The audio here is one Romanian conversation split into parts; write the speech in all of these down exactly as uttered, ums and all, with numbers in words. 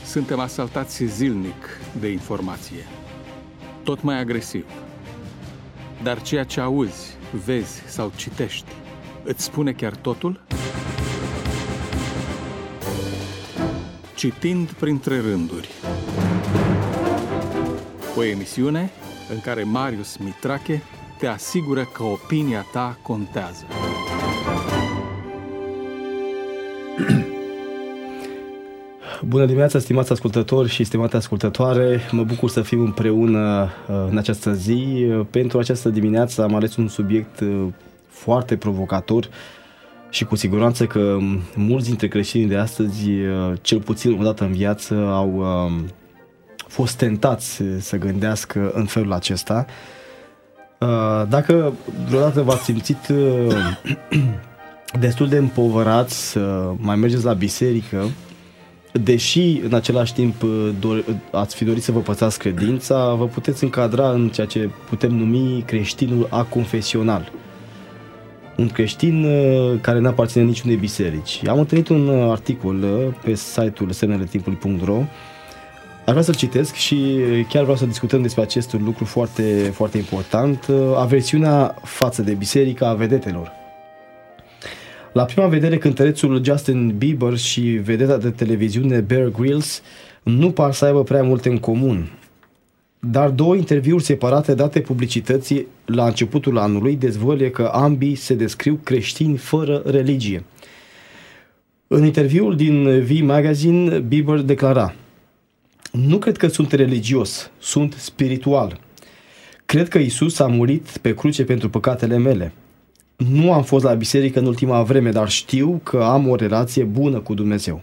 Suntem asaltați zilnic de informație, tot mai agresiv. Dar ceea ce auzi, vezi sau citești, îți spune chiar totul? Citind printre rânduri. O emisiune în care Marius Mitrache te asigură că opinia ta contează. Bună dimineața, stimați ascultători și stimate ascultătoare! Mă bucur să fim împreună în această zi. Pentru această dimineață am ales un subiect foarte provocator și cu siguranță că mulți dintre creștinii de astăzi, cel puțin o dată în viață, au fost tentați să gândească în felul acesta. Dacă vreodată v-ați simțit destul de împovărați să mai mergeți la biserică, deși în același timp ați fi dorit să vă păstrați credința, vă puteți încadra în ceea ce putem numi creștinul aconfesional. Un creștin care nu aparține niciunei biserici. Am întâlnit un articol pe site-ul semnele timpului punct ro. Aș vrea să-l citesc și chiar vreau să discutăm despre acest lucru foarte, foarte important, aversiunea față de biserica vedetelor. La prima vedere, cântărețul Justin Bieber și vedeta de televiziune Bear Grylls nu par să aibă prea multe în comun. Dar două interviuri separate date publicității la începutul anului dezvăluie că ambii se descriu creștini fără religie. În interviul din V Magazine, Bieber declara: "Nu cred că sunt religios, sunt spiritual. Cred că Isus a murit pe cruce pentru păcatele mele. Nu am fost la biserică în ultima vreme, dar știu că am o relație bună cu Dumnezeu."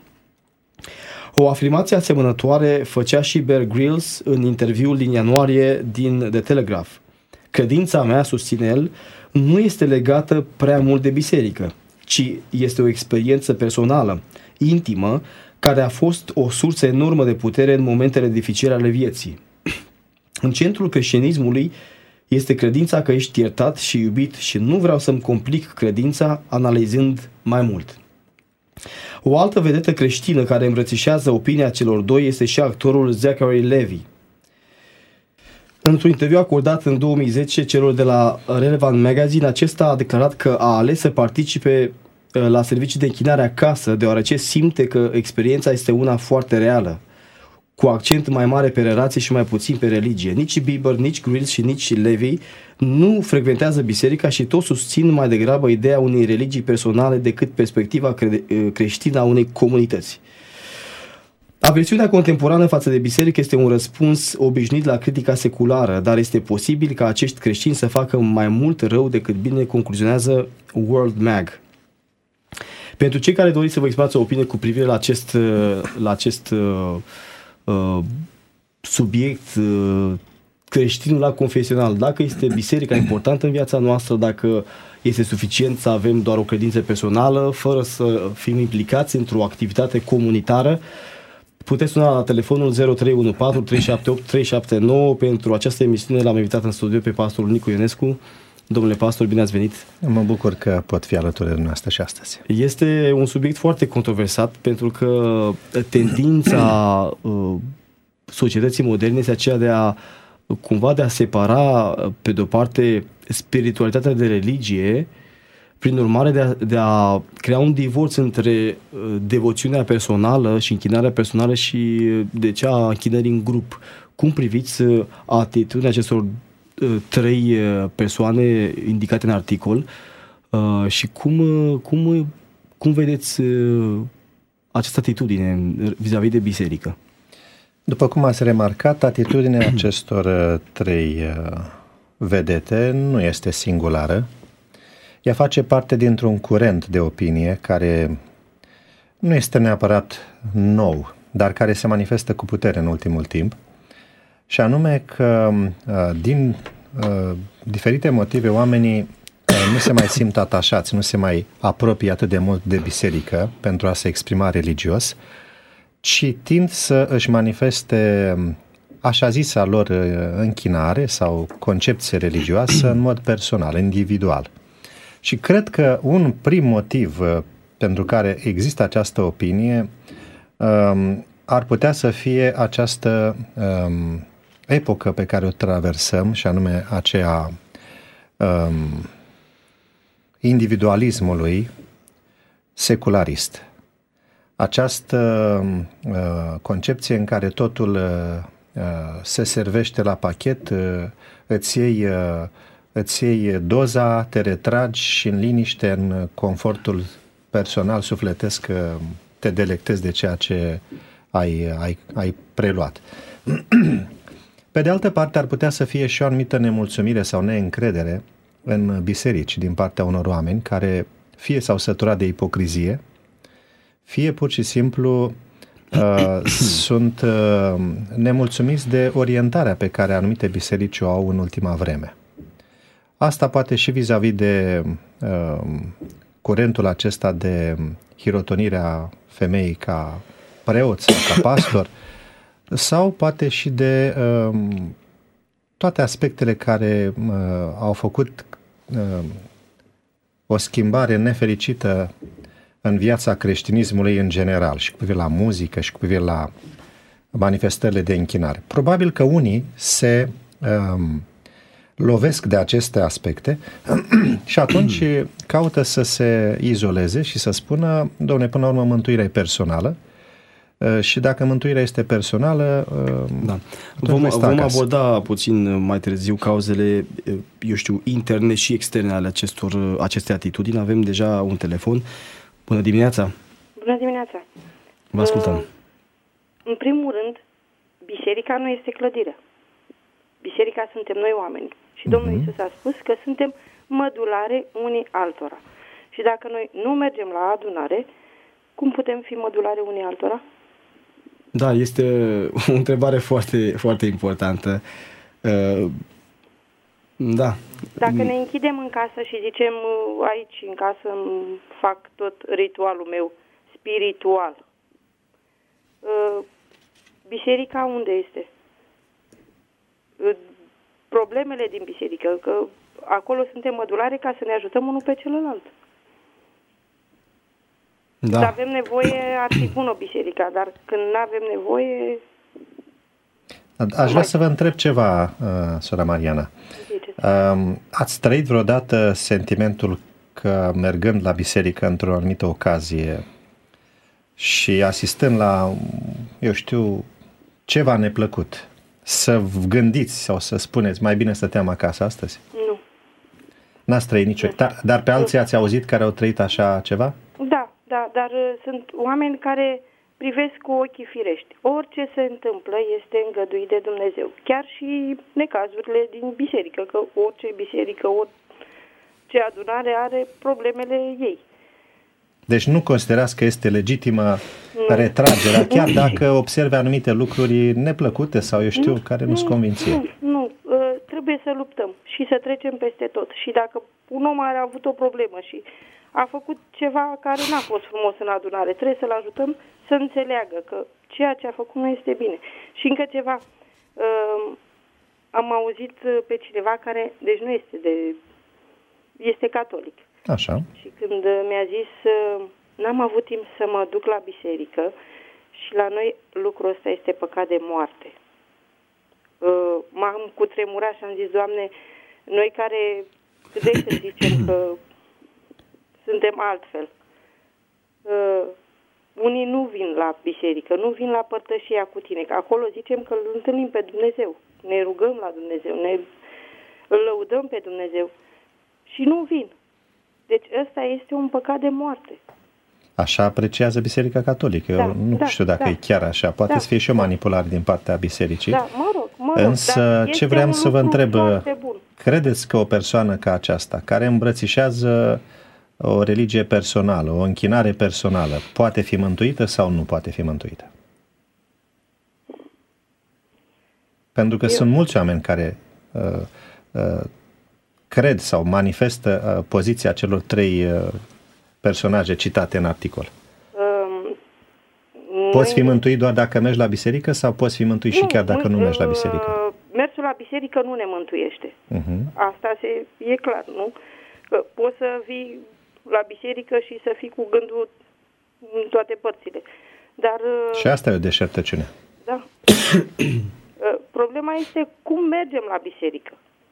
O afirmație asemănătoare făcea și Bear Grylls în interviul din ianuarie din The Telegraph. "Credința mea", susține el, "nu este legată prea mult de biserică, ci este o experiență personală, intimă, care a fost o sursă enormă de putere în momentele dificile ale vieții. În centrul creștinismului este credința că ești iertat și iubit și nu vreau să-mi complic credința analizând mai mult." O altă vedetă creștină care îmbrățișează opinia celor doi este și actorul Zachary Levi. Într-un interviu acordat în două mii zece celor de la Relevant Magazine, acesta a declarat că a ales să participe la servicii de închinare acasă, deoarece simte că experiența este una foarte reală, cu accent mai mare pe relații și mai puțin pe religie. Nici Bieber, nici Grylls și nici Levi nu frecventează biserica și toți susțin mai degrabă ideea unei religii personale decât perspectiva cre- creștină a unei comunități. Aversiunea contemporană față de biserică este un răspuns obișnuit la critica seculară, dar este posibil ca acești creștini să facă mai mult rău decât bine, concluzionează World Mag. Pentru cei care doriți să vă exprimați o opinie cu privire la acest, la acest uh, uh, subiect, uh, creștinul aconfesional, dacă este biserica importantă în viața noastră, dacă este suficient să avem doar o credință personală, fără să fim implicați într-o activitate comunitară, puteți suna la telefonul zero trei unu patru trei șapte opt trei șapte nouă. Pentru această emisiune l-am invitat în studio pe pastorul Nicu Ionescu. Domnule pastor, bine ați venit! Mă bucur că pot fi alături de dumneavoastră și astăzi. Este un subiect foarte controversat, pentru că tendința uh, societății moderne este aceea de a cumva de a separa, pe de-o parte, spiritualitatea de religie, prin urmare de a, de a crea un divorț între uh, devoțiunea personală și închinarea personală și de cea a închinării în grup. Cum priviți uh, atitudinea acestor trei persoane indicate în articol uh, și cum, cum, cum vedeți uh, această atitudine vis-a-vis de biserică? După cum ați remarcat, atitudinea acestor uh, trei uh, vedete nu este singulară. Ea face parte dintr-un curent de opinie care nu este neapărat nou, dar care se manifestă cu putere în ultimul timp. Și anume că din uh, diferite motive oamenii uh, nu se mai simt atașați, nu se mai apropie atât de mult de biserică pentru a se exprima religios, ci tind să își manifeste așa zisa lor închinare sau concepție religioasă în mod personal, individual. Și cred că un prim motiv uh, pentru care există această opinie uh, ar putea să fie această um, epocă pe care o traversăm, și anume aceea um, individualismului secularist. Această uh, concepție în care totul uh, se servește la pachet, uh, îți iei, uh, îți iei doza, te retragi și în liniște, în confortul personal, sufletesc, uh, te delectezi de ceea ce ai, ai, ai preluat. Pe de altă parte, ar putea să fie și o anumită nemulțumire sau neîncredere în biserici din partea unor oameni care fie s-au săturat de ipocrizie, fie pur și simplu uh, sunt uh, nemulțumiți de orientarea pe care anumite biserici o au în ultima vreme. Asta poate și vis-a-vis de uh, curentul acesta de hirotonirea femeii ca preot sau ca pastor, sau poate și de uh, toate aspectele care uh, au făcut uh, o schimbare nefericită în viața creștinismului în general, și cu privire la muzică, și cu privire la manifestările de închinare. Probabil că unii se um, lovesc de aceste aspecte și atunci caută să se izoleze și să spună, dom'le, până la urmă mântuirea e personală, și dacă mântuirea este personală, da. Vom, vom aborda puțin mai târziu cauzele, eu știu, interne și externe ale acestor, aceste atitudini. Avem deja un telefon. Bună dimineața! Bună dimineața! Vă ascultăm. Uh, în primul rând, biserica nu este clădire. Biserica suntem noi oameni. Și Domnul uh-huh. Iisus a spus că suntem mădulare unii altora. Și dacă noi nu mergem la adunare, cum putem fi mădulare unii altora? Da, este o întrebare foarte, foarte importantă. Uh, da. Dacă ne închidem în casă și zicem, aici în casă îmi fac tot ritualul meu spiritual, uh, biserica unde este? Uh, problemele din biserică, că acolo suntem mădulare ca să ne ajutăm unul pe celălalt. Da. Dacă avem nevoie, ar fi bună biserica, dar când nu avem nevoie... Aș vrea să vă întreb ceva, uh, sora Mariana. Uh, ați trăit vreodată sentimentul că mergând la biserică într-o anumită ocazie și asistând la, eu știu, ceva neplăcut, să gândiți sau să spuneți, mai bine stăteam acasă astăzi? Nu. N-ați trăit niciodată, dar, dar pe alții ați auzit care au trăit așa ceva? Da. Da, dar uh, sunt oameni care privesc cu ochii firești. Orice se întâmplă este îngăduit de Dumnezeu. Chiar și necazurile din biserică, că orice biserică, orice adunare are problemele ei. Deci nu considerați că este legitimă nu. retragerea, chiar dacă observe anumite lucruri neplăcute sau eu știu, nu, care nu-ți convinție? Nu, nu. Uh, trebuie să luptăm și să trecem peste tot. Și dacă un om are avut o problemă și a făcut ceva care n-a fost frumos în adunare, trebuie să-l ajutăm să înțeleagă că ceea ce a făcut nu este bine. Și încă ceva, uh, am auzit pe cineva care, deci nu este de, este catolic. Așa. Și când mi-a zis, uh, n-am avut timp să mă duc la biserică și la noi lucrul ăsta este păcat de moarte. Uh, m-am cutremurat și am zis, Doamne, noi care trebuie să zicem că suntem altfel. Uh, unii nu vin la biserică, nu vin la părtășia cu tine, că acolo zicem că îl întâlnim pe Dumnezeu, ne rugăm la Dumnezeu, ne îl lăudăm pe Dumnezeu și nu vin. Deci ăsta este un păcat de moarte. Așa apreciază Biserica Catolică. Eu da, nu da, știu dacă da. e chiar așa. Poate da, să fie și o manipulare din partea bisericii. Da, mă rog, mă rog. Însă ce vreau să vă întreb, credeți că o persoană ca aceasta, care îmbrățișează o religie personală, o închinare personală, poate fi mântuită sau nu poate fi mântuită? Pentru că Eu... sunt mulți oameni care uh, uh, cred sau manifestă uh, poziția celor trei uh, personaje citate în articol. Um, poți fi mântuit doar dacă mergi la biserică sau poți fi mântuit nu, și chiar dacă nu mergi la biserică? Mersul la biserică nu ne mântuiește. Uh-huh. Asta se, e clar, nu? Că poți să vii la biserică și să fii cu gândul în toate părțile. Dar... Și asta e o deșertăciune. Da. Problema este cum mergem la biserică.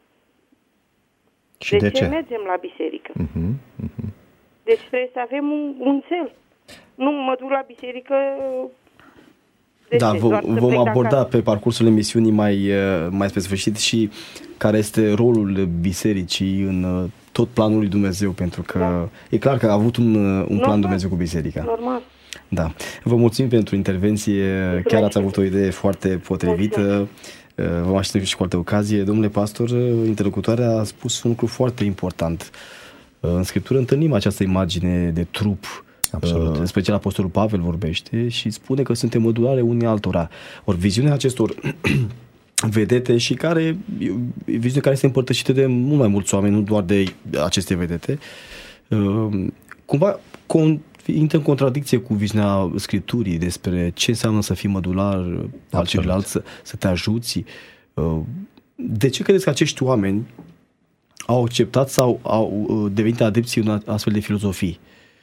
Și de, de ce, ce mergem la biserică? Uh-huh, uh-huh. Deci trebuie să avem un, un cel. Nu mă duc la biserică... De da, ce? vom, vom aborda acasă. pe parcursul emisiunii mai, mai spre sfârșit și care este rolul bisericii în tot planul lui Dumnezeu, pentru că da. e clar că a avut un, un Normal. plan Dumnezeu cu biserica. Normal. Da. Vă mulțumim pentru intervenție, mulțumesc. Chiar ați avut o idee foarte potrivită. Mulțumesc. Vă așteptăm și cu alte ocazie. Domnule pastor, interlocutoarea a spus un lucru foarte important. În Scriptură întâlnim această imagine de trup. Absolut. În special Apostolul Pavel vorbește și spune că suntem mădulare unii altora. Ori viziunea acestor vedete și care, viziune care este împărtășită de mult mai mulți oameni, nu doar de aceste vedete, cumva intră în contradicție cu viziunea Scripturii despre ce înseamnă să fii mădular al celuilalt, să, să te ajuți. De ce credeți că acești oameni au acceptat sau au devenit adepții unei astfel de filozofii?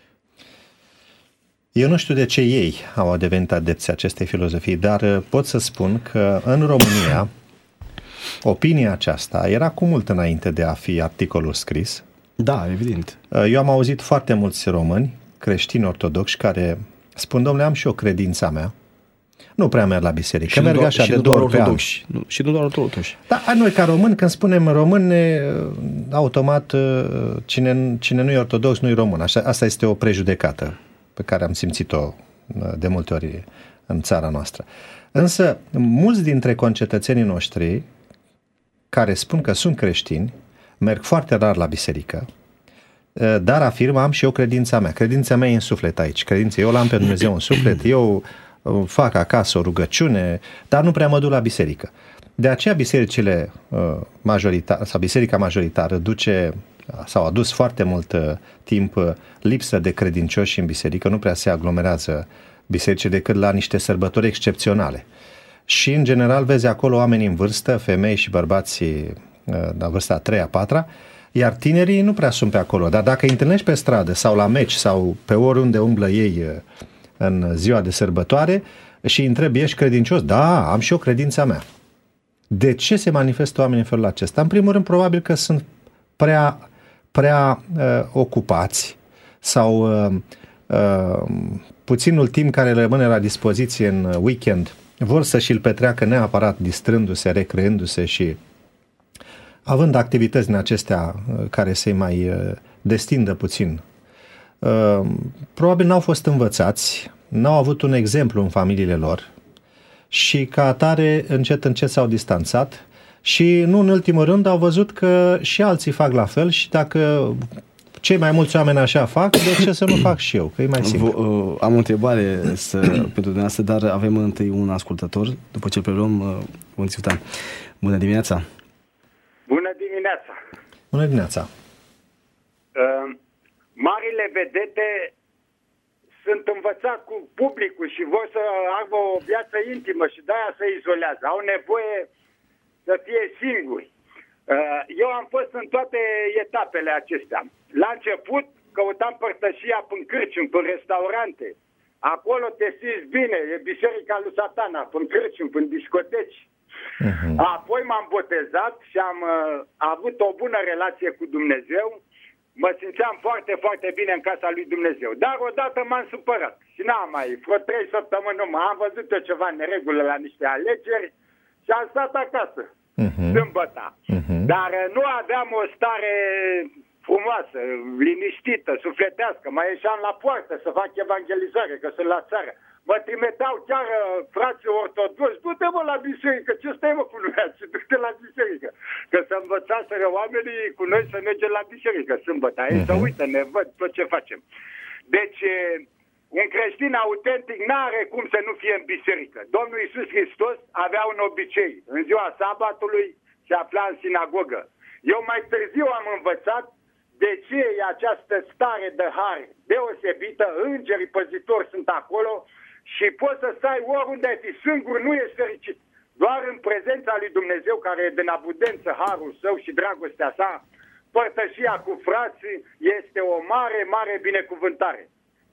Eu nu știu de ce ei au devenit adepți acestei filozofii, dar pot să spun că în România opinia aceasta era cu mult înainte de a fi articolul scris. Da, evident. Eu am auzit foarte mulți români, creștini ortodoxi, care spun, domnule, am și o credința mea. Nu prea merg la biserică, și merg doar, așa și de nu două doar ori pe an. Nu, și nu doar ortodoxi. Da, noi ca români, când spunem români, automat cine, cine nu e ortodox nu e român. Așa, asta este o prejudecată pe care am simțit-o de multe ori în țara noastră. Însă, mulți dintre concetățenii noștri care spun că sunt creștini, merg foarte rar la biserică, dar afirmă, am și eu credința mea. Credința mea e în suflet aici. Credința, eu l-am pe Dumnezeu în suflet, eu fac acasă o rugăciune, dar nu prea mă duc la biserică. De aceea bisericile majoritare, sau biserica majoritară duce sau a dus foarte mult uh, timp uh, lipsă de credincioși în biserică, nu prea se aglomerează biserice decât la niște sărbători excepționale. Și în general vezi acolo oameni în vârstă, femei și bărbați uh, la vârsta a treia, a patra, iar tinerii nu prea sunt pe acolo. Dar dacă îi întâlnești pe stradă sau la meci sau pe oriunde umblă ei uh, în ziua de sărbătoare și îi întrebi, ești credincios? Da, am și eu credința mea. De ce se manifestă oamenii în felul acesta? În primul rând, probabil că sunt prea prea uh, ocupați sau uh, uh, puținul timp care le rămâne la dispoziție în weekend vor să și-l petreacă neapărat distrându-se, recreându-se și având activități din acestea uh, care să-i mai uh, destindă puțin. Uh, probabil n-au fost învățați, n-au avut un exemplu în familiile lor și ca atare încet încet s-au distanțat. Și nu în ultimul rând au văzut că și alții fac la fel și dacă cei mai mulți oameni așa fac, de ce să nu fac și eu? Că e mai simplu. V- am o întrebare să, pentru dumneavoastră, dar avem întâi un ascultător, după ce îl preluăm, un discutam. Bună dimineața! Bună dimineața! Bună dimineața! Uh, marile vedete sunt învățați cu publicul și vor să aibă o viață intimă și de-aia se izolează. Au nevoie să fie singuri. Eu am fost în toate etapele acestea. La început căutam părtășia până cârciumi, până restaurante. Acolo te simți bine, e biserica lui Satana, până cârciumi, până discoteci. Uh-huh. Apoi m-am botezat și am uh, avut o bună relație cu Dumnezeu. Mă simțeam foarte, foarte bine în casa lui Dumnezeu. Dar odată m-am supărat și n-am mai, vreo trei săptămâni numai, am văzut eu ceva neregulă la niște alegeri și am stat acasă, uh-huh. sâmbăta. Uh-huh. Dar nu aveam o stare frumoasă, liniștită, sufletească. Mai ieșeam la poartă să fac evangelizare, că sunt la țară. Mă trimiteau chiar frații ortodoxi, du-te mă la biserică, ce stai mă cu noi, du-te la biserică. Că să învățaseră oamenii cu noi să mergem la biserică sâmbătă. Ei uh-huh. să uită, ne văd tot ce facem. Deci, un creștin autentic n-are cum să nu fie în biserică. Domnul Iisus Hristos avea un obicei. În ziua sabatului se afla în sinagogă. Eu mai târziu am învățat de ce e această stare de har deosebită, îngerii păzitori sunt acolo și poți să stai oriunde ai fi, singur nu ești fericit. Doar în prezența lui Dumnezeu, care e din abundență harul său și dragostea sa, părtășia cu frații este o mare, mare binecuvântare.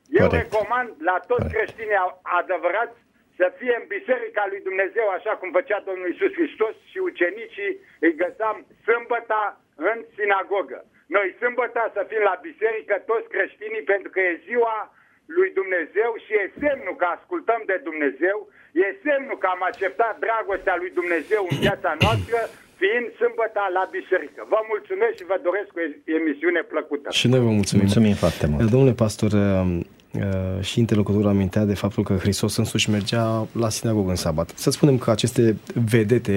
Eu Corect. recomand la toți Corect. creștinii adevărați să fie în Biserica lui Dumnezeu, așa cum făcea Domnul Iisus Hristos și ucenicii îi găseam sâmbăta în sinagogă. Noi sâmbăta să fim la biserică toți creștinii, pentru că e ziua lui Dumnezeu și e semnul că ascultăm de Dumnezeu, e semnul că am acceptat dragostea lui Dumnezeu în viața noastră, fiind sâmbăta la biserică. Vă mulțumesc și vă doresc o emisiune plăcută. Și noi vă mulțumim. Mulțumim foarte mult. Domnule pastor, și interlocutorul amintea de faptul că Hristos însuși mergea la sinagogă în sabat. Să spunem că aceste vedete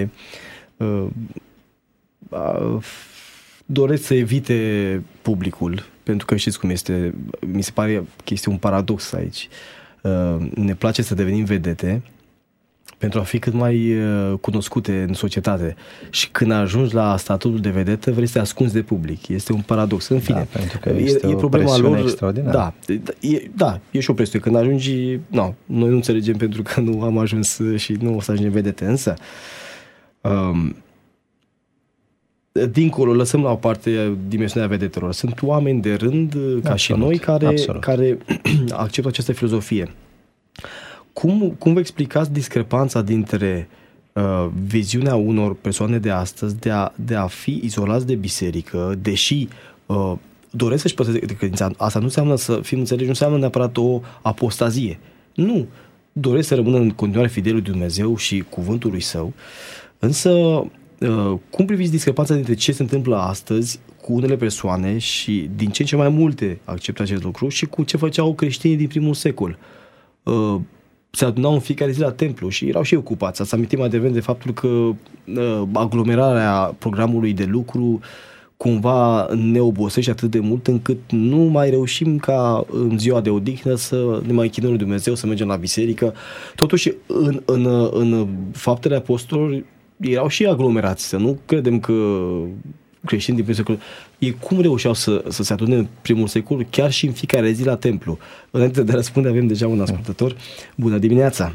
doresc să evite publicul, pentru că știți cum este, mi se pare că este un paradox aici. Ne place să devenim vedete pentru a fi cât mai cunoscute în societate. Și când ajungi la statutul de vedetă, vrei să te ascunzi de public. Este un paradox. În fine, da, pentru că este e, e o problema lor. extraordinară. Da, e, da, e și o presiune. Când ajungi, no, noi nu înțelegem pentru că nu am ajuns și nu o să ajungem vedete. Însă, um, dincolo, lăsăm la o parte dimensiunea vedetelor. Sunt oameni de rând, ca absolut, și noi, care, care acceptă această filozofie. Cum, cum vă explicați discrepanța dintre uh, viziunea unor persoane de astăzi de a, de a fi izolați de biserică, deși uh, doresc să-și păstreze credința? Asta nu înseamnă, să fim înțelegi, nu înseamnă neapărat o apostazie. Nu. Doresc să rămână în continuare fidel lui Dumnezeu și cuvântul lui Său. Însă, uh, cum priviți discrepanța dintre ce se întâmplă astăzi cu unele persoane și din ce în ce mai multe acceptă acest lucru și cu ce făceau creștinii din primul secol? Uh, se adunau în fiecare zi la templu și erau și ocupați. Să amintim mai devreme de faptul că uh, aglomerarea programului de lucru cumva ne obosește atât de mult încât nu mai reușim ca în ziua de odihnă să ne mai închinăm lui Dumnezeu, să mergem la biserică. Totuși, în, în, în faptele apostolilor erau și aglomerați. Să nu credem că creștini din primul secol, ei cum reușeau să, să se adune în primul secol, chiar și în fiecare zi la templu? Înainte de a răspunde, avem deja un ascultător. Bună dimineața!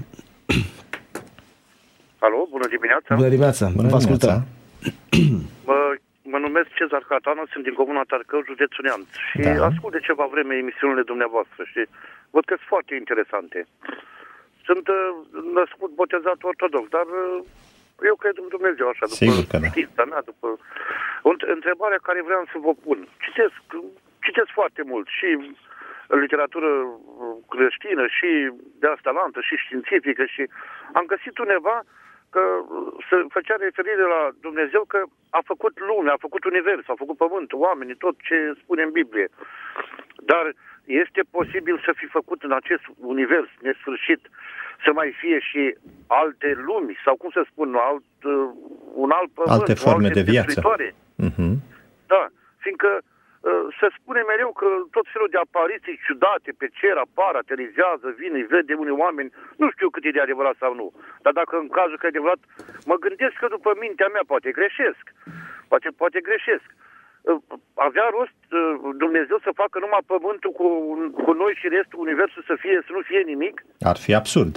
Alo, bună dimineața! Bună dimineața! Bună Vă ascultăm! Mă, mă numesc Cezar Catanu, sunt din Comuna Tarcău, județul Neamț. Și da. ascult de ceva vreme emisiunile dumneavoastră și văd că sunt foarte interesante. Sunt uh, născut, botezat ortodox, dar uh, eu cred în Dumnezeu, așa, după știința mea, după... O întrebare care vreau să vă pun. Citesc, citesc foarte mult și literatură creștină și de asta lantă și științifică și am găsit undeva că se făcea referire la Dumnezeu că a făcut lumea, a făcut univers, a făcut pământul, oamenii, tot ce spune în Biblie. Dar este posibil să fi făcut în acest univers nesfârșit să mai fie și alte lumi, sau cum să spun, alt, un alt pământ, alte forme de viață. Uh-huh. Da, fiindcă se spune mereu că tot felul de apariții ciudate pe cer apar, aterizează, vin, îi vede unii oameni, nu știu cât e de adevărat sau nu, dar dacă în cazul că e adevărat, mă gândesc că după mintea mea poate greșesc, poate, poate greșesc. Avea rost Dumnezeu să facă numai pământul cu, cu noi și restul universul să fie, să nu fie nimic? Ar fi absurd.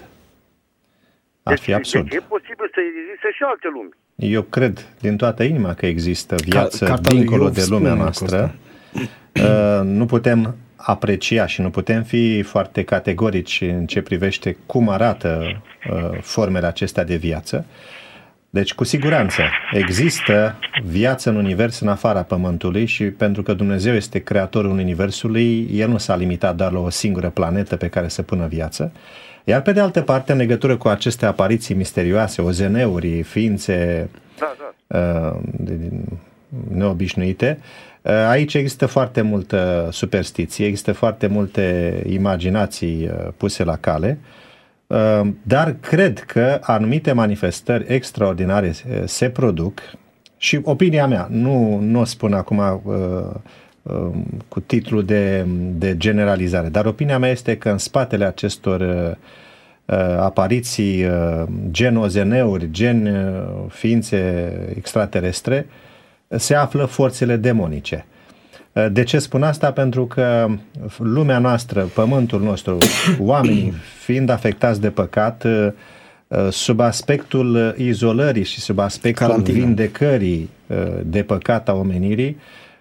Ar deci, fi absurd. Deci e posibil să existe și alte lumi. Eu cred din toată inima că există viață Ca, dincolo de lumea noastră. Uh, nu putem aprecia și nu putem fi foarte categorici în ce privește cum arată uh, formele acestea de viață. Deci, cu siguranță, există viață în univers în afara Pământului și pentru că Dumnezeu este creatorul Universului, El nu s-a limitat doar la o singură planetă pe care să pună viață. Iar pe de altă parte, în legătură cu aceste apariții misterioase, O Z N-uri, ființe da, da. Uh, neobișnuite, uh, aici există foarte multă superstiție, există foarte multe imaginații uh, puse la cale, uh, dar cred că anumite manifestări extraordinare se produc și opinia mea, nu, nu o spun acum uh, uh, cu titlul de, de generalizare, dar opinia mea este că în spatele acestor uh, apariții uh, gen O Z N-uri, gen uh, ființe extraterestre, se află forțele demonice. Uh, de ce spun asta? Pentru că lumea noastră, pământul nostru, oamenii fiind afectați de păcat, uh, sub aspectul izolării și sub aspectul Carantină. vindecării uh, de păcat a omenirii,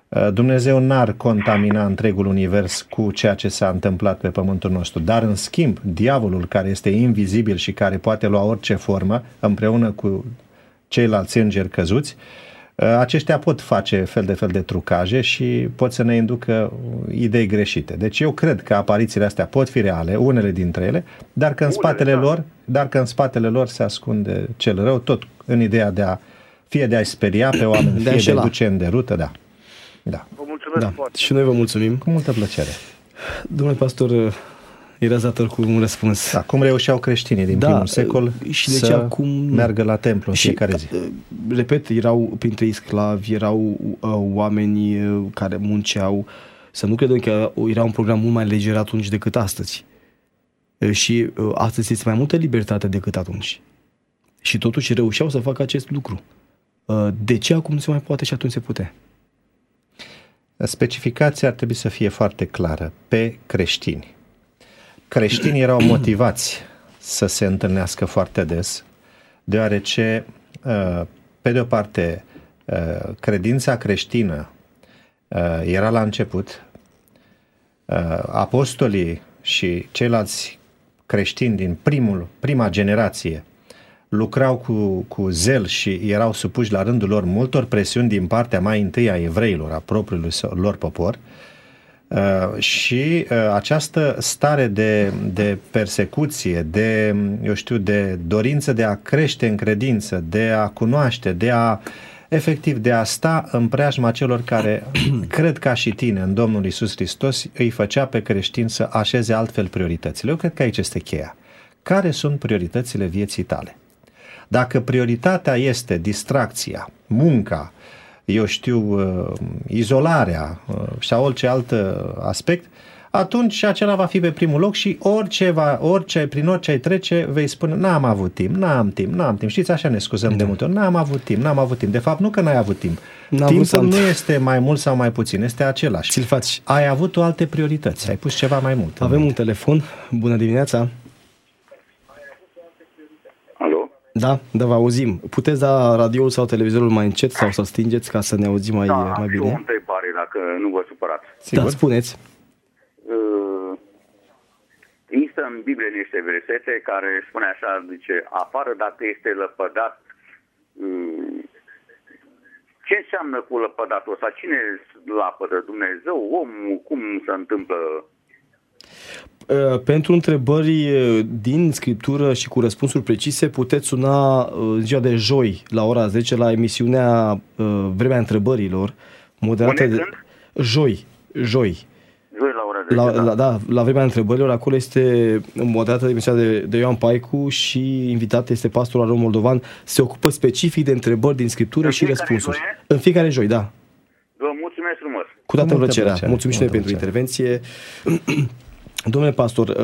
Dumnezeu n-ar contamina întregul univers cu ceea ce s-a întâmplat pe pământul nostru, dar în schimb, diavolul, care este invizibil și care poate lua orice formă, împreună cu ceilalți îngeri căzuți, aceștia pot face fel de fel de trucaje și pot să ne inducă idei greșite. Deci eu cred că aparițiile astea pot fi reale, unele dintre ele, dar că în spatele lor, dar că în spatele lor se ascunde cel rău, tot în ideea de a fie de a-i speria pe oameni, fie de a-i duce în derută, da. Da. Vă mulțumesc Da. foarte. Și noi vă mulțumim. Cu multă plăcere. Domnule pastor, erați dator cu un răspuns. Da, cum reușeau creștinii din Da, primul secol și de să ce acum meargă la templu în și, fiecare zi. Repet, erau printre ei sclavi, erau uh, oameni uh, care munceau. Să nu credem că era un program mult mai leger atunci decât astăzi. Uh, și uh, astăzi este mai multă libertate decât atunci. Și totuși reușeau să facă acest lucru. Uh, de ce acum nu se mai poate și atunci se putea? Specificația ar trebui să fie foarte clară pe creștini. Creștinii erau motivați să se întâlnească foarte des, deoarece, pe de o parte, credința creștină era la început, apostolii și ceilalți creștini din primul, prima generație lucrau cu, cu zel și erau supuși la rândul lor multor presiuni din partea mai întâi a evreilor, a propriului lor popor, uh, și uh, această stare de, de persecuție, de, eu știu, de dorință de a crește în credință, de a cunoaște, de a, efectiv, de a sta în preajma celor care cred ca și tine în Domnul Iisus Hristos, îi făcea pe creștini să așeze altfel prioritățile. Eu cred că aici este cheia. Care sunt prioritățile vieții tale? Dacă prioritatea este distracția, munca, eu știu, izolarea sau orice alt aspect, atunci acela va fi pe primul loc și orice, va, orice prin orice ai trece, vei spune, n-am avut timp, n-am timp, n-am timp. Știți, așa ne scuzăm de multe ori, n-am avut timp, n-am avut timp. De fapt, nu că n-ai avut timp. N-am Timpul nu este mai mult sau mai puțin, este același. Ți-l faci. Ai avut o alte priorități, ai pus ceva mai mult. Avem un telefon. Bună dimineața. Alo? Da, da, vă auzim. Puteți da radioul sau televizorul mai încet sau să-l stingeți ca să ne auzim mai, da, mai bine? Da, o întrebare, dacă nu vă supărați. Sigur? Da, spuneți. Uh, există în Biblie niște versete care spune așa, zice, afară dacă este lepădat, uh, ce înseamnă cu lepădatul ăsta? Cine lapădă? Dumnezeu? Omul? Cum se întâmplă? Pentru întrebări din Scriptură și cu răspunsuri precise puteți suna în ziua de joi la ora zece la emisiunea Vremea Întrebărilor, moderată de joi, joi. Joi la ora zece, la, da. La, da, la Vremea Întrebărilor, acolo este moderată de emisiunea de, de Ioan Paicu și invitat este pastorul Aron Moldovan. Se ocupă specific de întrebări din Scriptură și răspunsuri. Joi? În fiecare joi, da. Vă mulțumesc frumos. Cu toată plăcerea. Mulțumim și noi pentru intervenție. Domnule pastor,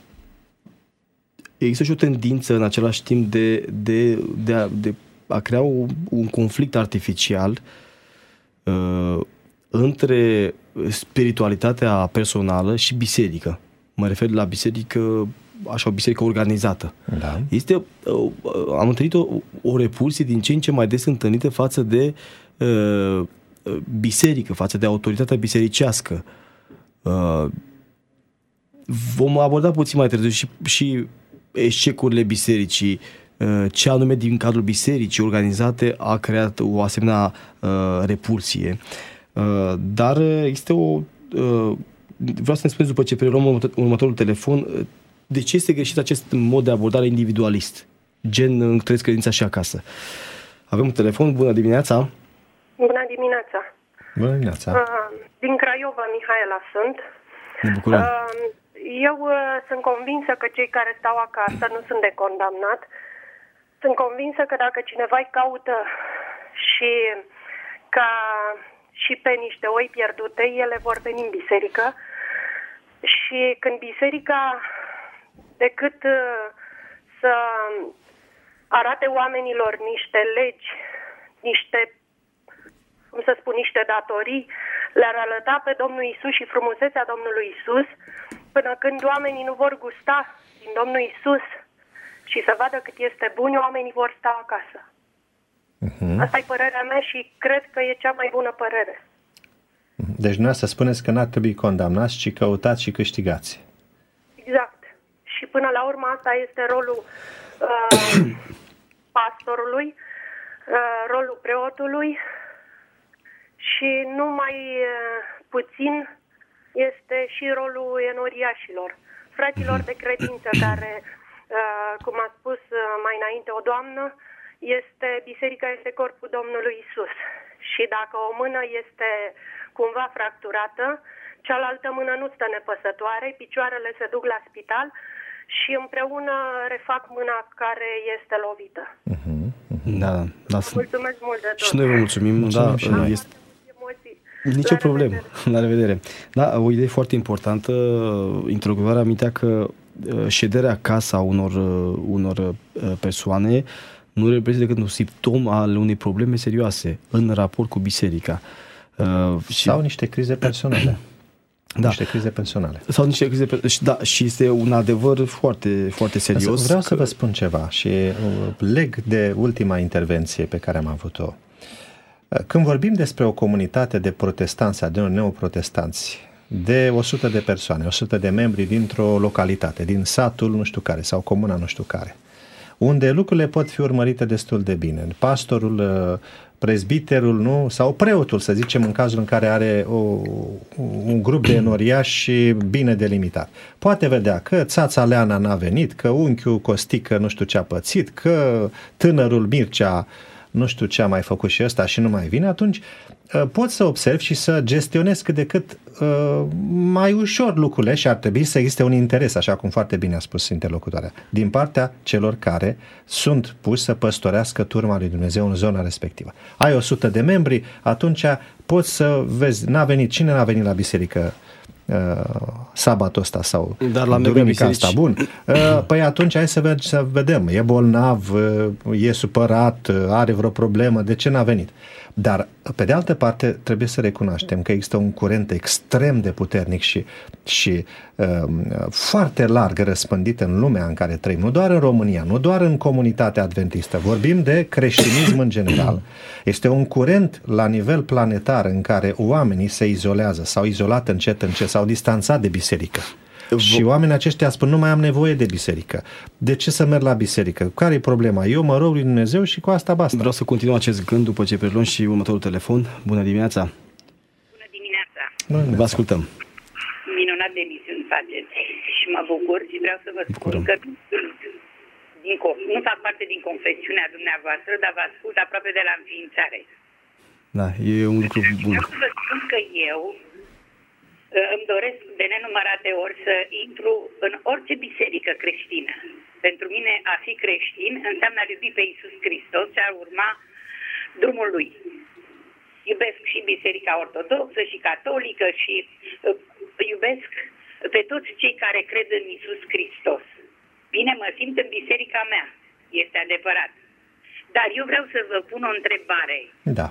există și o tendință în același timp de, de, de, a, de a crea un, un conflict artificial uh, între spiritualitatea personală și biserică. Mă refer la biserică, așa, o biserică organizată. Da. Este, uh, am întâlnit o, o repulsie din ce în ce mai des întâlnită față de uh, biserică, față de autoritatea bisericească. Uh, Vom aborda puțin mai târziu și, și eșecurile bisericii, ce anume din cadrul bisericii organizate a creat o asemenea uh, repulsie. Uh, dar este o... Uh, vreau să ne spuneți după ce preluăm următorul telefon, de ce este greșit acest mod de abordare individualist, gen trăiesc credința și acasă. Avem un telefon, bună dimineața! Bună dimineața! Bună dimineața! Uh, din Craiova, Mihaela sunt. Ne bucurăm! Uh, Eu uh, sunt convinsă că cei care stau acasă nu sunt de condamnat. Sunt convinsă că dacă cineva îi caută și ca și pe niște oi pierdute, ele vor veni în biserică. Și când biserica, decât uh, să arate oamenilor niște legi, niște, cum să spun, niște datorii, le-ar arăta pe Domnul Iisus și frumusețea Domnului Iisus, până când oamenii nu vor gusta din Domnul Iisus și să vadă cât este bun, oamenii vor sta acasă. Uh-huh. Asta e părerea mea și cred că e cea mai bună părere. Deci nu să spuneți că n-ar trebui condamnați, ci căutați și câștigați. Exact. Și până la urmă asta este rolul uh, pastorului, uh, rolul preotului și nu mai uh, puțin este și rolul enoriașilor, fraților de credință care, uh, cum a spus uh, mai înainte o doamnă, este, biserica este corpul Domnului Isus. Și dacă o mână este cumva fracturată, cealaltă mână nu stă nepăsătoare, picioarele se duc la spital și împreună refac mâna care este lovită. Uh-huh. Da, da. Mulțumesc mult de tot. Și noi vă mulțumim. mulțumim da, și noi. Este... Nicio la problemă. Revedere. La revedere. Da, o idee foarte importantă. Interoguvarea amintea că șederea acasă a unor, unor persoane nu reprezintă decât un simptom al unei probleme serioase în raport cu biserica. Uh, și... Sau niște crize personale. Da. Niște crize personale. Sau niște crize personale. Da, și este un adevăr foarte, foarte serios. Vreau că... să vă spun ceva și leg de ultima intervenție pe care am avut-o. Când vorbim despre o comunitate de protestanți, de neoprotestanți, de o sută de persoane, o sută de membri dintr-o localitate, din satul nu știu care sau comuna nu știu care, unde lucrurile pot fi urmărite destul de bine. Pastorul, prezbiterul, nu, sau preotul, să zicem, în cazul în care are o, un grup de enoriași bine delimitat. Poate vedea că țața Leana n-a venit, că unchiul Costică nu știu ce a pățit, că tânărul Mircea nu știu ce a mai făcut și ăsta și nu mai vine, atunci poți să observi și să gestionezi cât de cât uh, mai ușor lucrurile și ar trebui să existe un interes, așa cum foarte bine a spus interlocutoarea, din partea celor care sunt puși să păstorească turma lui Dumnezeu în zona respectivă. Ai o sută de membri, atunci poți să vezi, n-a venit, cine n-a venit la biserică uh, sabatul ăsta sau Dar la duminica asta, bun. Uh, păi atunci hai să, ved- să vedem, e bolnav, uh, e supărat, uh, are vreo problemă, de ce n-a venit? Dar, pe de altă parte, trebuie să recunoaștem că există un curent extrem de puternic și, și um, foarte larg răspândit în lumea în care trăim, nu doar în România, nu doar în comunitatea adventistă, vorbim de creștinism în general. Este un curent la nivel planetar în care oamenii se izolează, s-au izolat încet, încet, s-au distanțat de biserică. Și oamenii aceștia spun, nu mai am nevoie de biserică. De ce să merg la biserică? Care e problema? Eu mă rog lui Dumnezeu și cu asta basta. Vreau să continuăm acest gând după ce preluăm și următorul telefon. Bună dimineața! Bună dimineața! Bună. Vă ascultăm! Minunat de emisiuni faceți și mă bucur și vreau să vă spun Bucurăm. că din, nu fac parte din confesiunea dumneavoastră, dar vă ascult aproape de la înființare. Da, e un lucru bun. Vreau să vă spun că eu îmi doresc de nenumărate ori să intru în orice biserică creștină. Pentru mine a fi creștin înseamnă a iubi pe Iisus Hristos și a urma drumul Lui. Iubesc și Biserica Ortodoxă și Catolică și uh, iubesc pe toți cei care cred în Iisus Hristos. Bine, mă simt în biserica mea, este adevărat. Dar eu vreau să vă pun o întrebare. Da.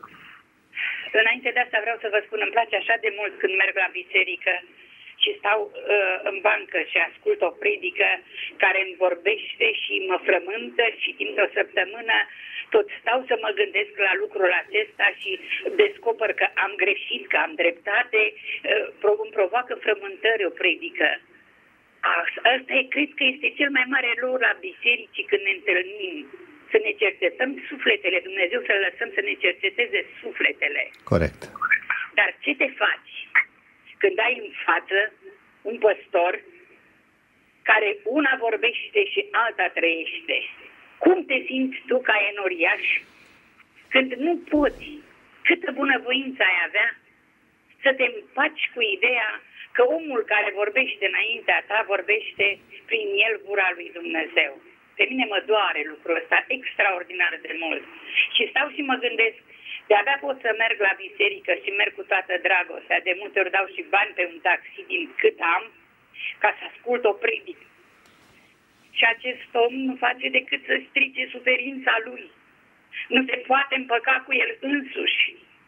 Înainte de asta vreau să vă spun, îmi place așa de mult când merg la biserică și stau uh, în bancă și ascult o predică care îmi vorbește și mă frământă și timp de o săptămână tot stau să mă gândesc la lucrul acesta și descoper că am greșit, că am dreptate, uh, îmi provoacă frământări o predică. Asta e, cred că este cel mai mare lucru la biserici când ne întâlnim. Să ne cercetăm sufletele, Dumnezeu să lăsăm să ne cerceteze sufletele. Corect. Dar ce te faci când ai în față un păstor care una vorbește și alta trăiește? Cum te simți tu ca enoriaș când nu poți, câtă bunăvoință ai avea să te împaci cu ideea că omul care vorbește înaintea ta vorbește prin el gura lui Dumnezeu? Pe mine mă doare lucrul ăsta extraordinar de mult. Și stau și mă gândesc, de-abia pot să merg la biserică și merg cu toată dragostea. De multe ori dau și bani pe un taxi din cât am, ca să ascult o predică. Și acest om nu face decât să strice suferința lui. Nu se poate împăca cu el însuși.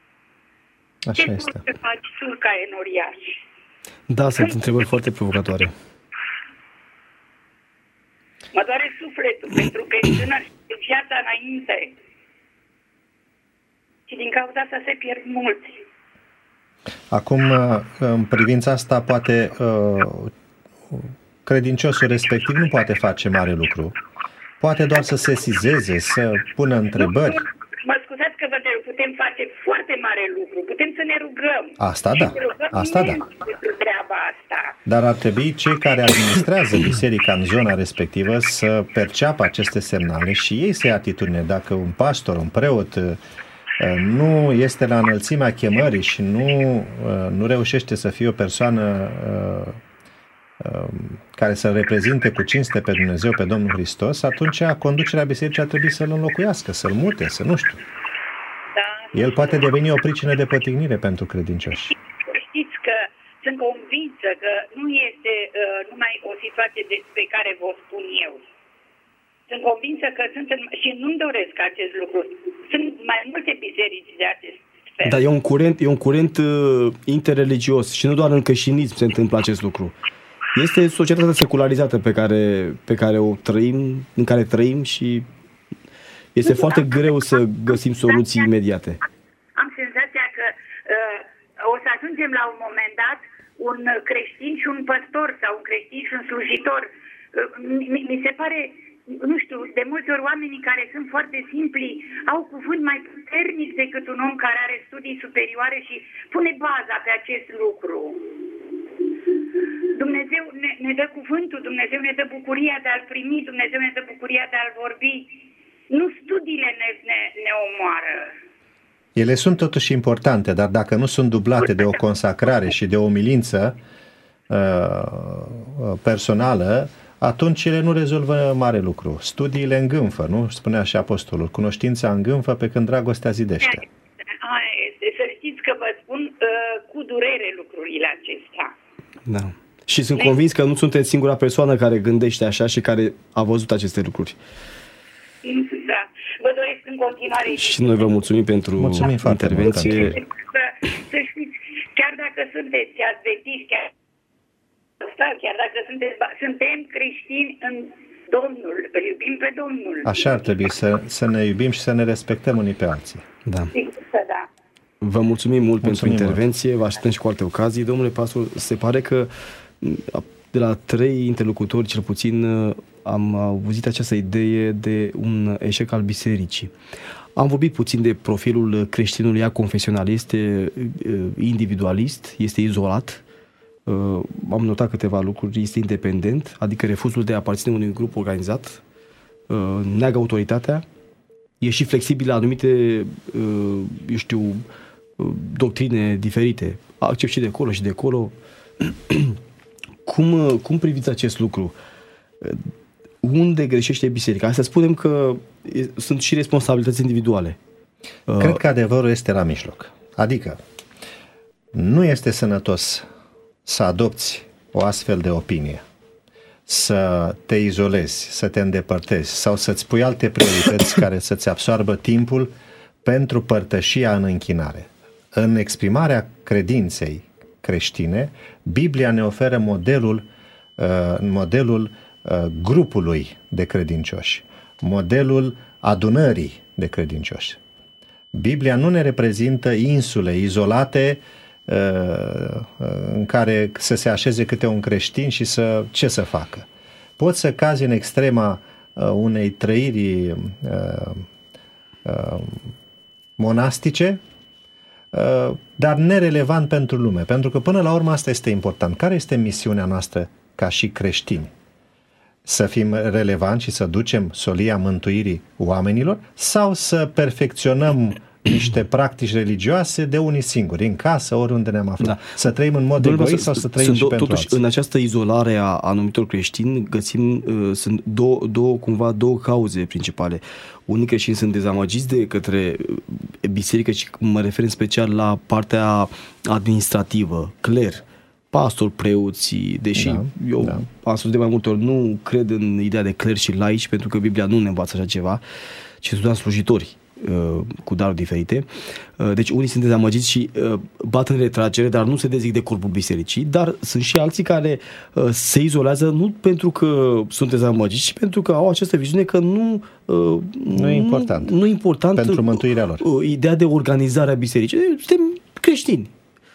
Așa Ce este. să faci tu ca enoriaș? Da, sunt întrebări foarte provocatoare. Mă doare sufletul, pentru că e tânăr și viața înainte. Și din cauza asta se pierd mulți. Acum, în privința asta, poate credinciosul respectiv nu poate face mare lucru. Poate doar să se sesizeze, să pună întrebări. Mă scuzați că vă întreb, putem face foarte mare lucru, putem să ne rugăm. Asta da, asta da. Treaba asta. Dar ar trebui cei care administrează biserica în zona respectivă să perceapă aceste semnale și ei să ia atitudine. Dacă un pastor, un preot nu este la înălțimea chemării și nu, nu reușește să fie o persoană care să reprezinte cu cinste pe Dumnezeu, pe Domnul Hristos, atunci conducerea bisericii ar trebui să-l înlocuiască, să-l mute, să nu știu. Da. El poate deveni o pricină de pătignire pentru credincioși. Știți că sunt convinsă că nu este uh, numai o situație despre care vă spun eu. Sunt convinsă că sunt în, și nu-mi doresc acest lucru. Sunt mai multe biserici de acest fel. Dar e un curent, e un curent uh, interreligios și nu doar în creștinism se întâmplă acest lucru. Este societatea secularizată pe care, pe care o trăim, în care trăim și este nu, foarte am, greu să găsim soluții imediate. Am senzația că uh, o să ajungem la un moment dat un creștin și un păstor sau un creștin și un slujitor. Uh, mi, mi se pare, nu știu, de multe ori oamenii care sunt foarte simpli au cuvânt mai puternic decât un om care are studii superioare și pune baza pe acest lucru. Dumnezeu ne, ne dă cuvântul, Dumnezeu ne dă bucuria de a-L primi, Dumnezeu ne dă bucuria de a-L vorbi. Nu studiile ne, ne, ne omoară. Ele sunt totuși importante, dar dacă nu sunt dublate de o consacrare și de o umilință uh, personală, atunci ele nu rezolvă mare lucru. Studiile îngânfă, nu? Spunea și apostolul. Cunoștința îngânfă pe când dragostea zidește. Să știți că vă spun uh, cu durere lucrurile acestea. Da. Și sunt convins că nu sunteți singura persoană care gândește așa și care a văzut aceste lucruri. Da. Vă doresc în continuare. Și noi vă mulțumim pentru mulțumim intervenție. Să, să știți, chiar dacă sunteți adventiști, chiar, chiar dacă sunteți, suntem creștini în Domnul, îl iubim pe Domnul. Așa ar trebui să, să ne iubim și să ne respectăm unii pe alții. Da. Sigur că da. Vă mulțumim mult mulțumim pentru intervenție, mult. Vă așteptăm și cu alte ocazii. Domnule pastor, se pare că de la trei interlocutori, cel puțin, am auzit această idee de un eșec al bisericii. Am vorbit puțin de profilul creștinului aconfesional. Este individualist, este izolat. Am notat câteva lucruri, este independent, adică refuzul de a aparține unui grup organizat, neagă autoritatea, e și flexibil la anumite, eu știu, doctrine diferite. Accept și de acolo și de acolo. Cum, cum priviți acest lucru? Unde greșește biserica? Hai să spunem că sunt și responsabilități individuale. Cred că adevărul este la mijloc. Adică, nu este sănătos să adopți o astfel de opinie, să te izolezi, să te îndepărtezi sau să-ți pui alte priorități care să-ți absoarbă timpul pentru părtășia în închinare. În exprimarea credinței creștine, Biblia ne oferă modelul, modelul grupului de credincioși, modelul adunării de credincioși. Biblia nu ne reprezintă insule izolate în care să se așeze câte un creștin și să ce să facă. Poți să cazi în extrema unei trăiri monastice, dar nerelevant pentru lume, pentru că până la urmă asta este important. Care este misiunea noastră ca și creștini? Să fim relevanți și să ducem solia mântuirii oamenilor sau să perfecționăm niște practici religioase de unii singuri, în casă, oriunde ne-am aflat. Da. Să trăim în mod Domnul, egoist sau să trăim și do- pentru totuși, alții. În această izolare a anumitor creștini găsim, uh, sunt două, două, cumva, două cauze principale. Unii creștini sunt dezamăgiți de către biserică și mă refer în special la partea administrativă, cler, pastori, preoții, deși da, eu da. am spus de mai multe ori, nu cred în ideea de cler și laici, pentru că Biblia nu ne învață așa ceva, ci sunt doar slujitori cu daruri diferite. Deci unii sunt dezamăgiți și bat în retragere, dar nu se dezic de corpul bisericii, dar sunt și alții care se izolează nu pentru că sunt dezamăgiți, ci pentru că au această viziune că nu nu e important, nu e important pentru mântuirea lor. Ideea de organizare a bisericii. Suntem creștini.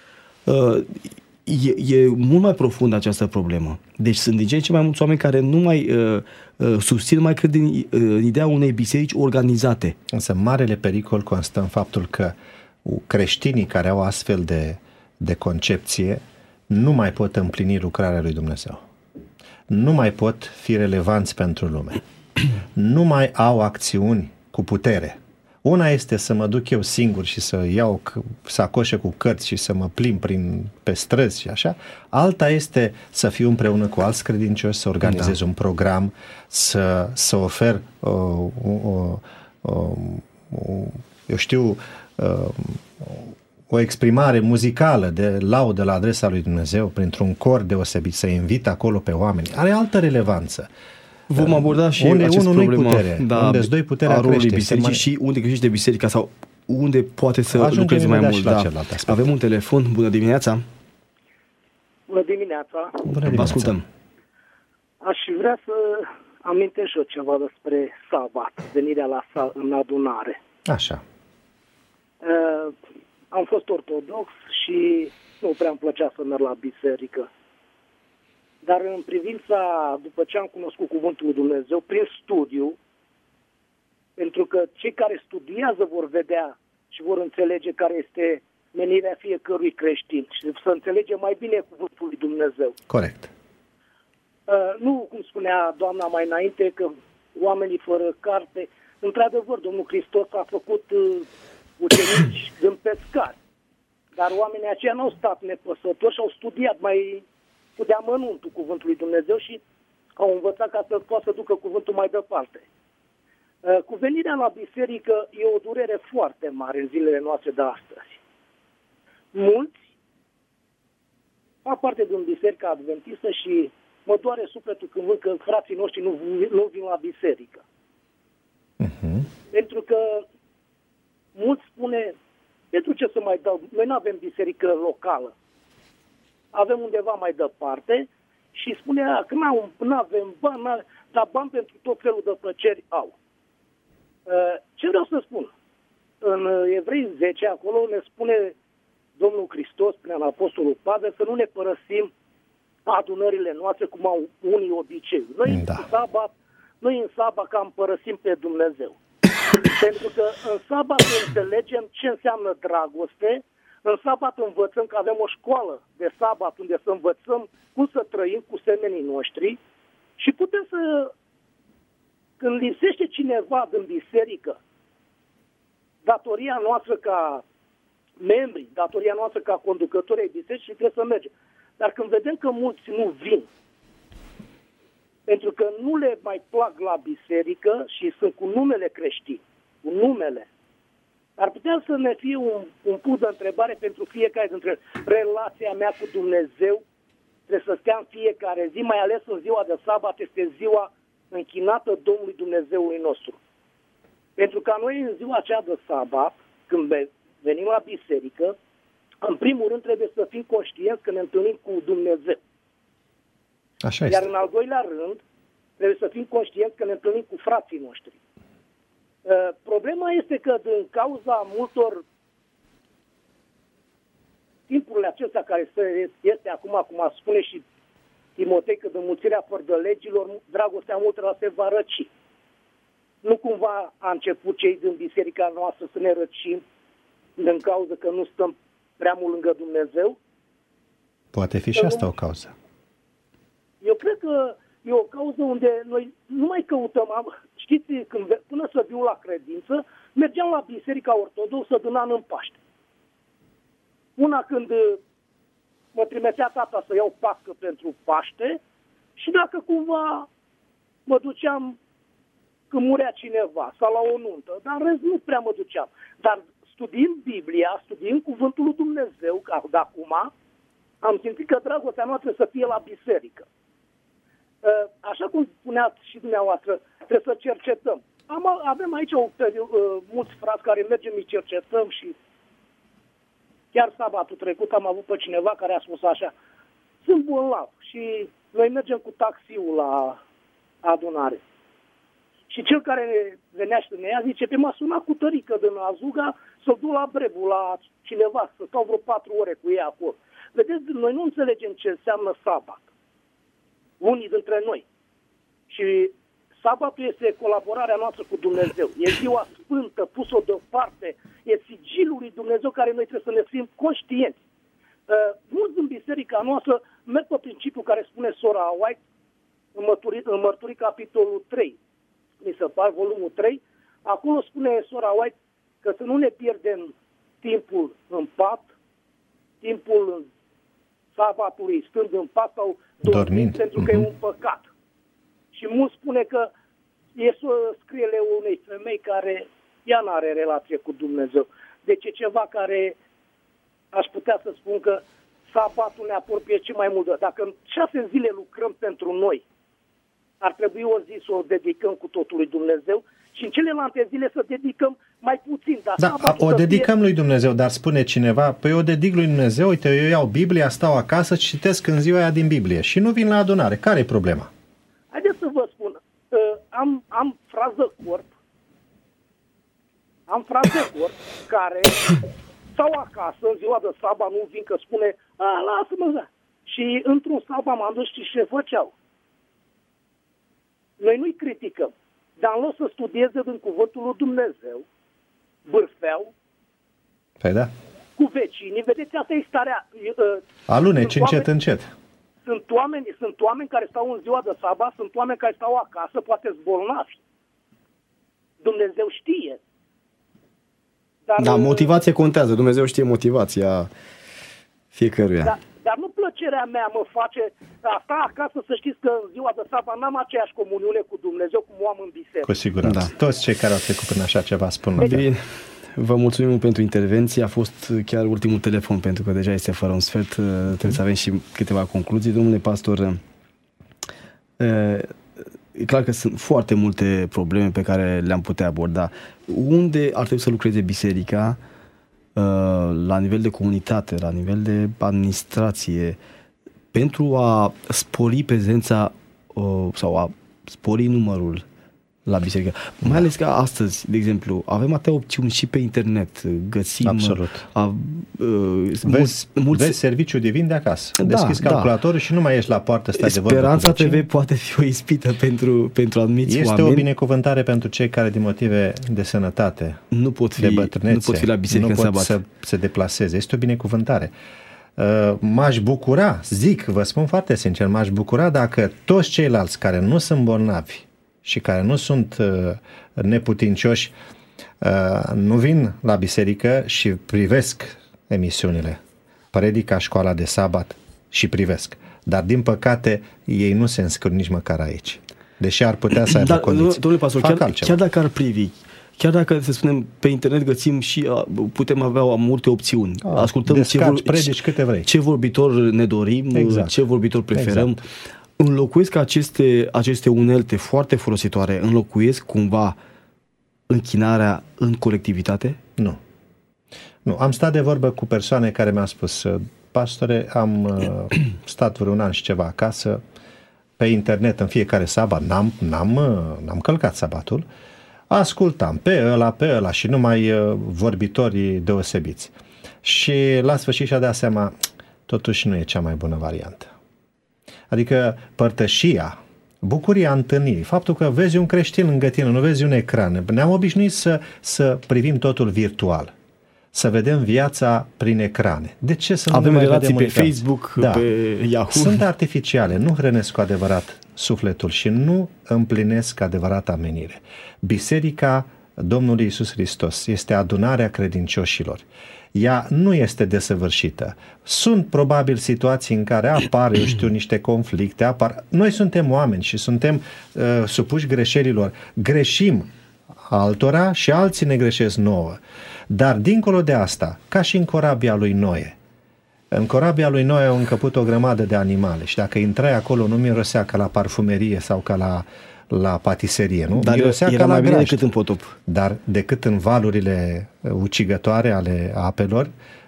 E, e mult mai profundă această problemă. Deci sunt din ce în ce mai mulți oameni care nu mai uh, uh, susțin, nu mai cred în uh, ideea unei biserici organizate. Însă marele pericol constă în faptul că creștinii care au astfel de, de concepție nu mai pot împlini lucrarea lui Dumnezeu. Nu mai pot fi relevanți pentru lume. Nu mai au acțiuni cu putere. Una este să mă duc eu singur și să iau sacoșe cu cărți și să mă plimb prin, pe străzi și așa. Alta este să fiu împreună cu alți credincioși, să organizez da. un program, să, să ofer uh, uh, uh, uh, eu știu uh, o exprimare muzicală de laudă la adresa lui Dumnezeu printr-un cor deosebit, să invit acolo pe oameni. Are altă relevanță. Vom aborda și unde acest unul problemă, putere, da, unde doi puterea crește, bisericii mai... și unde crește biserica sau unde poate să Ajungem lucreze mai mult. Da. Avem un telefon. Bună dimineața! Bună dimineața! Bună dimineața. Vă ascultăm! Aș vrea să amintesc și eu ceva despre sabat, venirea la sa- în adunare. Așa. Uh, am fost ortodox și nu prea îmi plăcea să merg la biserică. Dar în privința, după ce am cunoscut Cuvântul lui Dumnezeu, prin studiu, pentru că cei care studiază vor vedea și vor înțelege care este menirea fiecărui creștin și să înțelege mai bine Cuvântul lui Dumnezeu. Corect. Uh, nu, cum spunea doamna mai înainte, că oamenii fără carte, într-adevăr, Domnul Hristos a făcut uh, ucenici în pescari, dar oamenii aceia n-au stat nepăsători și au studiat mai cu deamănuntul Cuvântului Dumnezeu și au învățat ca să poată să ducă cuvântul mai departe. Cu venirea la biserică e o durere foarte mare în zilele noastre de astăzi. Mulți fac parte din biserica adventistă și mă doare sufletul când văd că frații noștri nu, nu vin la biserică. Uh-huh. Pentru că mulți spune, pentru ce să mai dau? Noi nu avem biserică locală. Avem undeva mai departe și spune că nu avem bani, dar bani pentru tot felul de plăceri au. Ce vreau să spun? În Evrei zece, acolo ne spune Domnul Hristos, prin Apostolul Pavel, să nu ne părăsim adunările noastre cum au unii obicei. Noi da. în sabat, noi în sabat cam părăsim pe Dumnezeu. Pentru că în sabat înțelegem ce înseamnă dragoste. În sabat învățăm că avem o școală de sabat unde să învățăm cum să trăim cu semenii noștri și putem să, când lipsește cineva din biserică, datoria noastră ca membri, datoria noastră ca conducători ai bisericii, trebuie să mergem. Dar când vedem că mulți nu vin, pentru că nu le mai plac la biserică și sunt cu numele creștin, cu numele, ar putea să ne fie un, un punct de întrebare pentru fiecare dintre relația mea cu Dumnezeu. Trebuie să stea în fiecare zi, mai ales în ziua de sabat, este ziua închinată Domnului Dumnezeului nostru. Pentru că noi în ziua aceea de sabat, când venim la biserică, în primul rând trebuie să fim conștienți că ne întâlnim cu Dumnezeu. Așa este. Iar în al doilea rând, trebuie să fim conștienți că ne întâlnim cu frații noștri. Uh, problema este că din cauza multor timpurile acestea care se, este acum, cum a spune și Timotei, că de mulțirea fără de legilor, dragostea multora se va răci. Nu cumva a început cei din biserica noastră să ne răcim din cauza că nu stăm prea mult lângă Dumnezeu? Poate fi și asta o cauză. Eu cred că e o cauză unde noi nu mai căutăm. Știți, când, până să viu la credință, mergeam la biserica ortodoxă din an în Paște. Una când mă trimitea tata să iau pască pentru Paște și dacă cumva mă duceam când murea cineva sau la o nuntă, dar în rest nu prea mă duceam. Dar studiind Biblia, studiind Cuvântul lui Dumnezeu, ca de acum, am simțit că dragostea noastră să fie la biserică. Așa cum spuneați și dumneavoastră, trebuie să cercetăm. Am, avem aici o, mulți frați care mergem, îi cercetăm și chiar sabatul trecut am avut pe cineva care a spus așa: sunt bolnav și noi mergem cu taxiul la adunare. Și cel care venea și ne ia zice, pe m-a sunat cu tărică din Azuga să duc la Brebu, la cineva, să stau vreo patru ore cu ei acolo. Vedeți, noi nu înțelegem ce înseamnă sabat. Unii dintre noi. Și sabatul este colaborarea noastră cu Dumnezeu. E ziua sfântă, pus-o deoparte. E sigilul lui Dumnezeu care noi trebuie să ne fim conștienți. Uh, mulți în biserica noastră merg pe principiul care spune sora White în mărturii, în mărturii capitolul trei. Mi se pare, volumul trei. Acolo spune sora White că să nu ne pierdem timpul în pat, timpul sabatului stând în pat sau dormind, pentru că uh-huh. e un păcat. Și mulți spune că e să scriele unei femei care ea nu are relație cu Dumnezeu. Deci e ceva care aș putea să spun că sabatul ne apropie ce mai mult. Dacă în șase zile lucrăm pentru noi, ar trebui o zi să o dedicăm cu totul lui Dumnezeu și în celelalte zile să dedicăm mai puțin. Dar da, o dedicăm fie... lui Dumnezeu, dar spune cineva, păi o dedic lui Dumnezeu, uite, eu iau Biblia, stau acasă, citesc în ziua aia din Biblie și nu vin la adunare. Care e problema? Haideți să vă spun, uh, am, am frază corp, am frază corp care stau acasă în ziua de sabat, nu vin că spune, a, lasă-mă, da. Și într-un sabat m-am dus și ce făceau. Noi nu-i criticăm, dar în loc să studieze din cuvântul lui Dumnezeu, bârfeau, păi da. cu vecinii, vedeți, asta e starea. Uh, Aluneci încet, încet. Sunt oameni, sunt oameni care stau în ziua de sabat, sunt oameni care stau acasă, poate bolnavi. Dumnezeu știe. Dar, da, motivația contează. Dumnezeu știe motivația fiecăruia. Da, dar nu plăcerea mea mă face asta acasă, să știți că în ziua de sabat n-am aceeași comuniune cu Dumnezeu cum o am în biserică. Cu siguranță. Da. Toți cei care au trecut prin așa ceva spun. Bine. Vă mulțumim pentru intervenție. A fost chiar ultimul telefon, pentru că deja este fără un sfert. Trebuie să avem și câteva concluzii. Domnule pastor, e clar că sunt foarte multe probleme pe care le-am putea aborda. Unde ar trebui să lucreze biserica la nivel de comunitate, la nivel de administrație, pentru a spori prezența sau a spori numărul la biserică? Mai ales că astăzi, de exemplu, avem atâtea opțiuni și pe internet, găsim... Absolut. A, a, vezi, mulți, mulți... vezi serviciu divin de acasă. Da, deschizi calculatorul da. și nu mai ești la poartă, stai de vorbă. Speranța T V poate fi o ispită pentru, pentru anumiți este oameni. Este o binecuvântare pentru cei care din motive de sănătate, nu pot fi, de bătrânețe, nu pot fi la biserică nu în pot sabat. să se deplaseze. Este o binecuvântare. Uh, m-aș bucura, zic, vă spun foarte sincer, m-aș bucura dacă toți ceilalți care nu sunt bolnavi și care nu sunt uh, neputincioși, uh, nu vin la biserică și privesc emisiunile. Predica Școala de Sabat și privesc. Dar, din păcate, ei nu se înscriu nici măcar aici. Deși ar putea să aibă Dar, condiții. Domnule pastor, chiar, chiar dacă ar privi, chiar dacă, să spunem, pe internet găsim și putem avea multe opțiuni. A, Ascultăm descarci, ce, vor, predici câte vrei. Ce vorbitor ne dorim, exact. Ce vorbitor preferăm. Exact. Înlocuiesc aceste, aceste unelte foarte folositoare, înlocuiesc cumva închinarea în colectivitate? Nu. Nu. Am stat de vorbă cu persoane care mi-au spus, pastore, am uh, stat vreun an și ceva acasă, pe internet în fiecare sabat, n-am, n-am, n-am călcat sabatul, ascultam pe ăla, pe ăla și numai uh, vorbitorii deosebiți. Și la sfârșit și-a dat seama, totuși nu e cea mai bună variantă. Adică părtășia, bucuria întâlnirii, faptul că vezi un creștin lângă tine, nu vezi un ecran. Ne-am obișnuit să, să privim totul virtual, să vedem viața prin ecrane. De ce să nu avem mai relații vedem pe Facebook, da. Pe Yahoo? Sunt artificiale, nu hrănesc cu adevărat sufletul și nu împlinesc adevărata amenire. Biserica Domnului Iisus Hristos este adunarea credincioșilor. Ea nu este desăvârșită. Sunt probabil situații în care apar, eu știu, niște conflicte, apar. Noi suntem oameni și suntem uh, supuși greșelilor. Greșim altora și alții ne greșesc nouă. Dar dincolo de asta, ca și în corabia lui Noe, în corabia lui Noe au încăput o grămadă de animale și dacă intrai acolo nu mirosea ca la parfumerie sau ca la la patiserie, nu? Dar mirosea era ca mai la bine grajd. decât în potop. Dar decât în valurile ucigătoare ale apelor,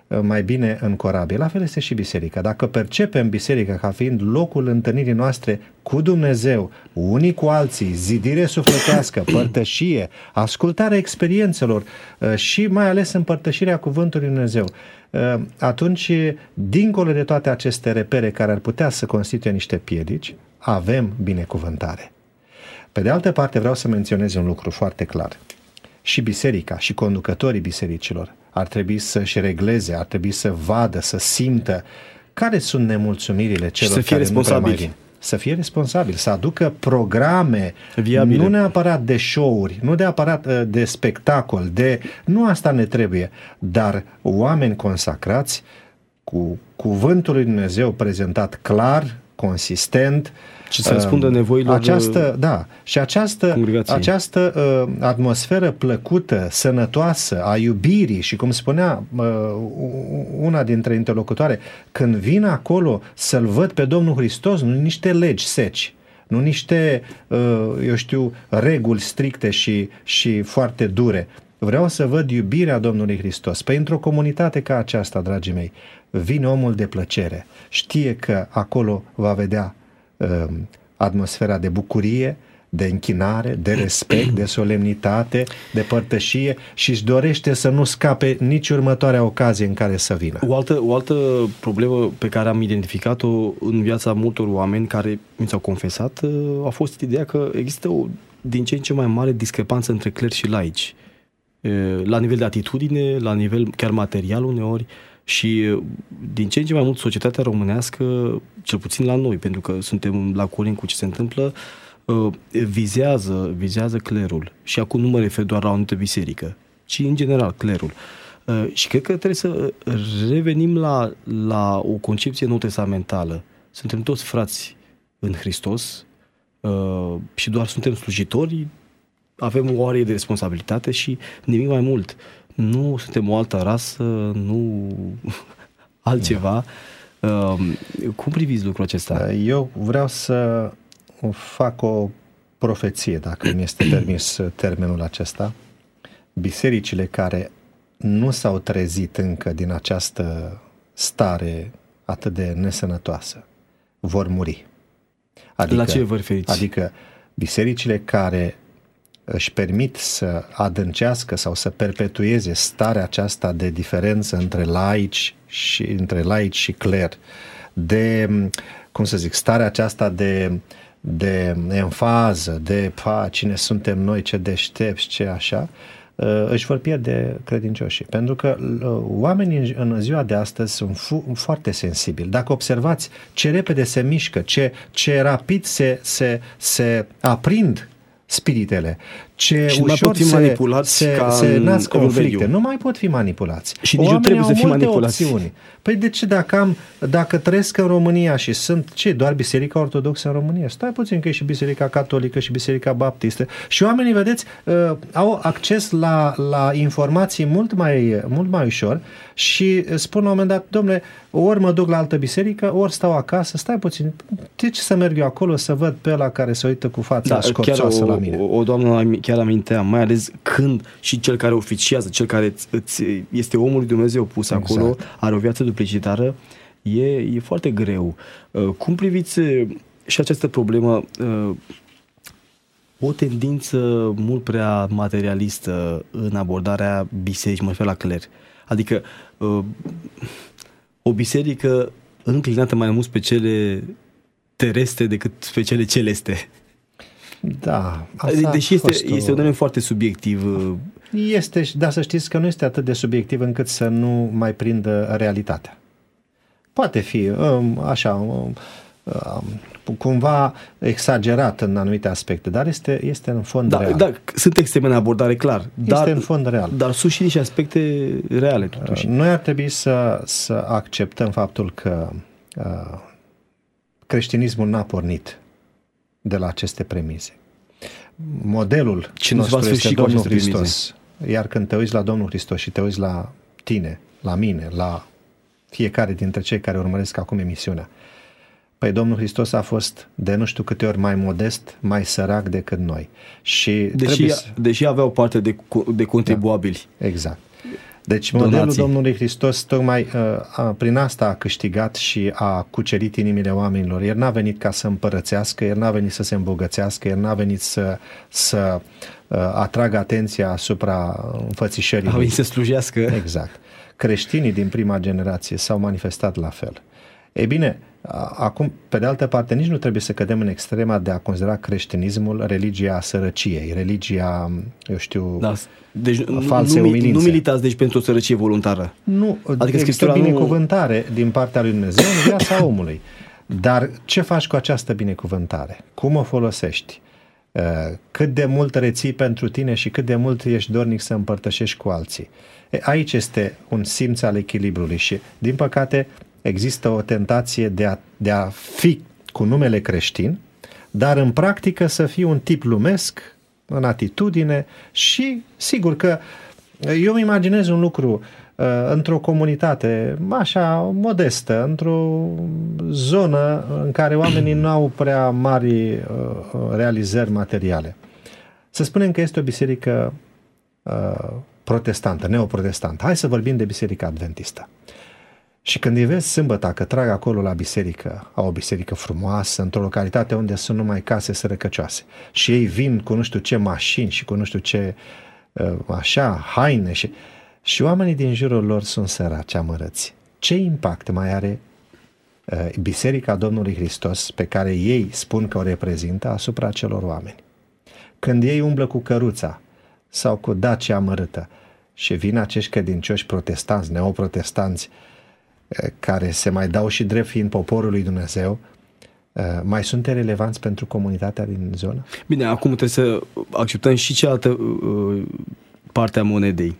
mai bine în corabie. La fel este și biserica. Dacă percepem biserica ca fiind locul întâlnirii noastre cu Dumnezeu, unii cu alții, zidire sufletească, părtășie, ascultarea experiențelor și mai ales împărtășirea cuvântului Dumnezeu, atunci, dincolo de toate aceste repere care ar putea să constituie niște piedici, avem binecuvântare. Pe de altă parte, vreau să menționez un lucru foarte clar. Și biserica, și conducătorii bisericilor ar trebui să-și regleze, ar trebui să vadă, să simtă care sunt nemulțumirile celor care nu prea mai vin. Să fie responsabil, să aducă programe viabile. Nu neapărat de show-uri, nu neapărat de spectacol, de nu asta ne trebuie, dar oameni consacrați cu cuvântul lui Dumnezeu prezentat clar, consistent, și să răspundă nevoilor această, da, și această, această uh, atmosferă plăcută, sănătoasă, a iubirii și, cum spunea uh, una dintre interlocutoare, când vin acolo să-L văd pe Domnul Hristos, nu niște legi seci, nu niște, uh, eu știu, reguli stricte și, și foarte dure. Vreau să văd iubirea Domnului Hristos. Păi într-o comunitate ca aceasta, dragii mei, vine omul de plăcere. Știe că acolo va vedea uh, atmosfera de bucurie, de închinare, de respect, de solemnitate, de părtășie și își dorește să nu scape nici următoarea ocazie în care să vină. O altă, o altă problemă pe care am identificat-o în viața multor oameni care mi s-au confesat a fost ideea că există o din ce în ce mai mare discrepanță între clerici și laici. La nivel de atitudine, la nivel chiar material uneori, și din ce în ce mai mult societatea românească, cel puțin la noi, pentru că suntem la curent cu ce se întâmplă, vizează, vizează clerul. Și acum nu mă refer doar la o anumită biserică, ci în general clerul. Și cred că trebuie să revenim la, la o concepție nou-testamentală. Suntem toți frați în Hristos și doar suntem slujitori, avem o oarie de responsabilitate și nimic mai mult. Nu suntem o altă rasă, nu altceva. Uh, cum priviți lucrul acesta? Eu vreau să fac o profeție, dacă mi este permis termenul acesta. Bisericile care nu s-au trezit încă din această stare atât de nesănătoasă vor muri. Adică, la ce vă referiți? Adică bisericile care își permit să adâncească sau să perpetueze starea aceasta de diferență între laici și, între laici și cler, de, cum să zic, starea aceasta de, de emfază, de pa, cine suntem noi, ce deștepți, ce așa, își vor pierde credincioșii. Pentru că oamenii în ziua de astăzi sunt fu- foarte sensibili. Dacă observați ce repede se mișcă, ce, ce rapid se, se, se aprind spiritele, ce și ușor se, manipulați se, ca se nasc conflicte. Nu mai pot fi manipulați. Și nici nu trebuie să fie manipulați. Opțiuni. Păi de ce dacă am, dacă trăiesc în România și sunt, ce, doar Biserica Ortodoxă în România? Stai puțin că e și Biserica Catolică și Biserica Baptistă. Și oamenii, vedeți, uh, au acces la, la informații mult mai, mult mai ușor și spun la un moment dat, dom'le, ori mă duc la altă biserică, ori stau acasă, stai puțin, de ce să merg eu acolo să văd pe ăla care se uită cu fața da, scorțoasă la mine? O, o doamnă chiar amintea, mai ales când și cel care oficiază, cel care îți, este omul lui Dumnezeu pus exact acolo, are o viață duplicitară, e, e foarte greu. Cum priviți și această problemă, o tendință mult prea materialistă în abordarea bisericii, mă refer la cler. Adică o biserică înclinată mai mult pe cele terestre decât pe cele celeste. Da. Deși este, o... este un element foarte subiectiv. Este, dar să știți că nu este atât de subiectiv încât să nu mai prindă realitatea. Poate fi așa, cumva exagerat în anumite aspecte, dar este, este în fond da, real. Da, sunt extreme în abordare, clar. Este dar, în fond real. Dar sunt și niște aspecte reale, totuși. Noi ar trebui să, să acceptăm faptul că uh, creștinismul n-a pornit de la aceste premize. Modelul Cine nostru este Domnul Hristos. Iar când te uiți la Domnul Hristos și te uiți la tine, la mine, la fiecare dintre cei care urmăresc acum emisiunea, păi Domnul Hristos a fost de nu știu câte ori mai modest, mai sărac decât noi. Și deși, trebuie să... deși avea o parte de, de contribuabili. Da, exact. Deci donații. modelul Domnului Hristos tocmai uh, prin asta a câștigat și a cucerit inimile oamenilor. El n-a venit ca să împărățească, el n-a venit să se îmbogățească, el n-a venit să, să uh, atragă atenția asupra înfățișării. A venit să slujească. Exact. Creștinii din prima generație s-au manifestat la fel. Ei bine, acum, pe de altă parte, nici nu trebuie să cădem în extrema de a considera creștinismul religia sărăciei, religia, eu știu, da. Deci, false nu, umilințe. Nu militați deci pentru o sărăcie voluntară. Nu, adică există binecuvântare nu... din partea lui Dumnezeu în viața omului. Dar ce faci cu această binecuvântare? Cum o folosești? Cât de mult reții pentru tine și cât de mult ești dornic să împărtășești cu alții? Aici este un simț al echilibrului și, din păcate, există o tentație de a, de a fi cu numele creștin, dar în practică să fii un tip lumesc, în atitudine și sigur că eu îmi imaginez un lucru uh, într-o comunitate așa modestă, într-o zonă în care oamenii nu au prea mari uh, realizări materiale. Să spunem că este o biserică uh, protestantă, neoprotestantă. Hai să vorbim de biserica adventistă. Și când îi vezi sâmbătă că trag acolo la biserică, au o biserică frumoasă, într-o localitate unde sunt numai case sărăcăcioase, și ei vin cu nu știu ce mașini și cu nu știu ce așa, haine și, și oamenii din jurul lor sunt săraci, amărăți. Ce impact mai are uh, biserica Domnului Hristos pe care ei spun că o reprezintă asupra celor oameni? Când ei umblă cu căruța sau cu Dacia amărâtă și vin acești credincioși protestanți, neoprotestanți, care se mai dau și drept fiind poporul lui Dumnezeu, mai sunt relevanți pentru comunitatea din zonă? Bine, acum trebuie să acceptăm și cealaltă uh, parte a monedei.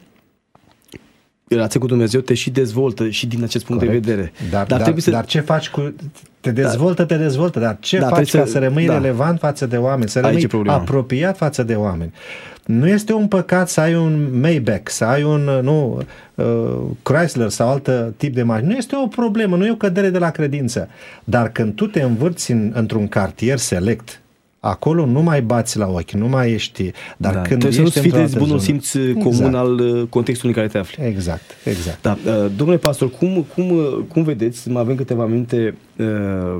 Relația cu Dumnezeu te și dezvoltă și din acest punct Corect. de vedere. Dar, dar, dar, să... dar ce faci cu... Te dezvoltă, te dezvoltă, dar ce da, faci ca să, să rămâi da. relevant față de oameni, să rămâi apropiat față de oameni? Nu este un păcat să ai un Maybach, să ai un nu, uh, Chrysler sau alt tip de mașină. Nu este o problemă, nu e o cădere de la credință. Dar când tu te învârți în, într-un cartier select, acolo nu mai bați la ochi, nu mai ești... Dar da, când trebuie ești să nu sfidezi bunul simț exact. comun al contextului în care te afli. Exact, exact. Da, uh, domnule pastor, cum, cum, cum vedeți, mai avem câteva minute... Uh,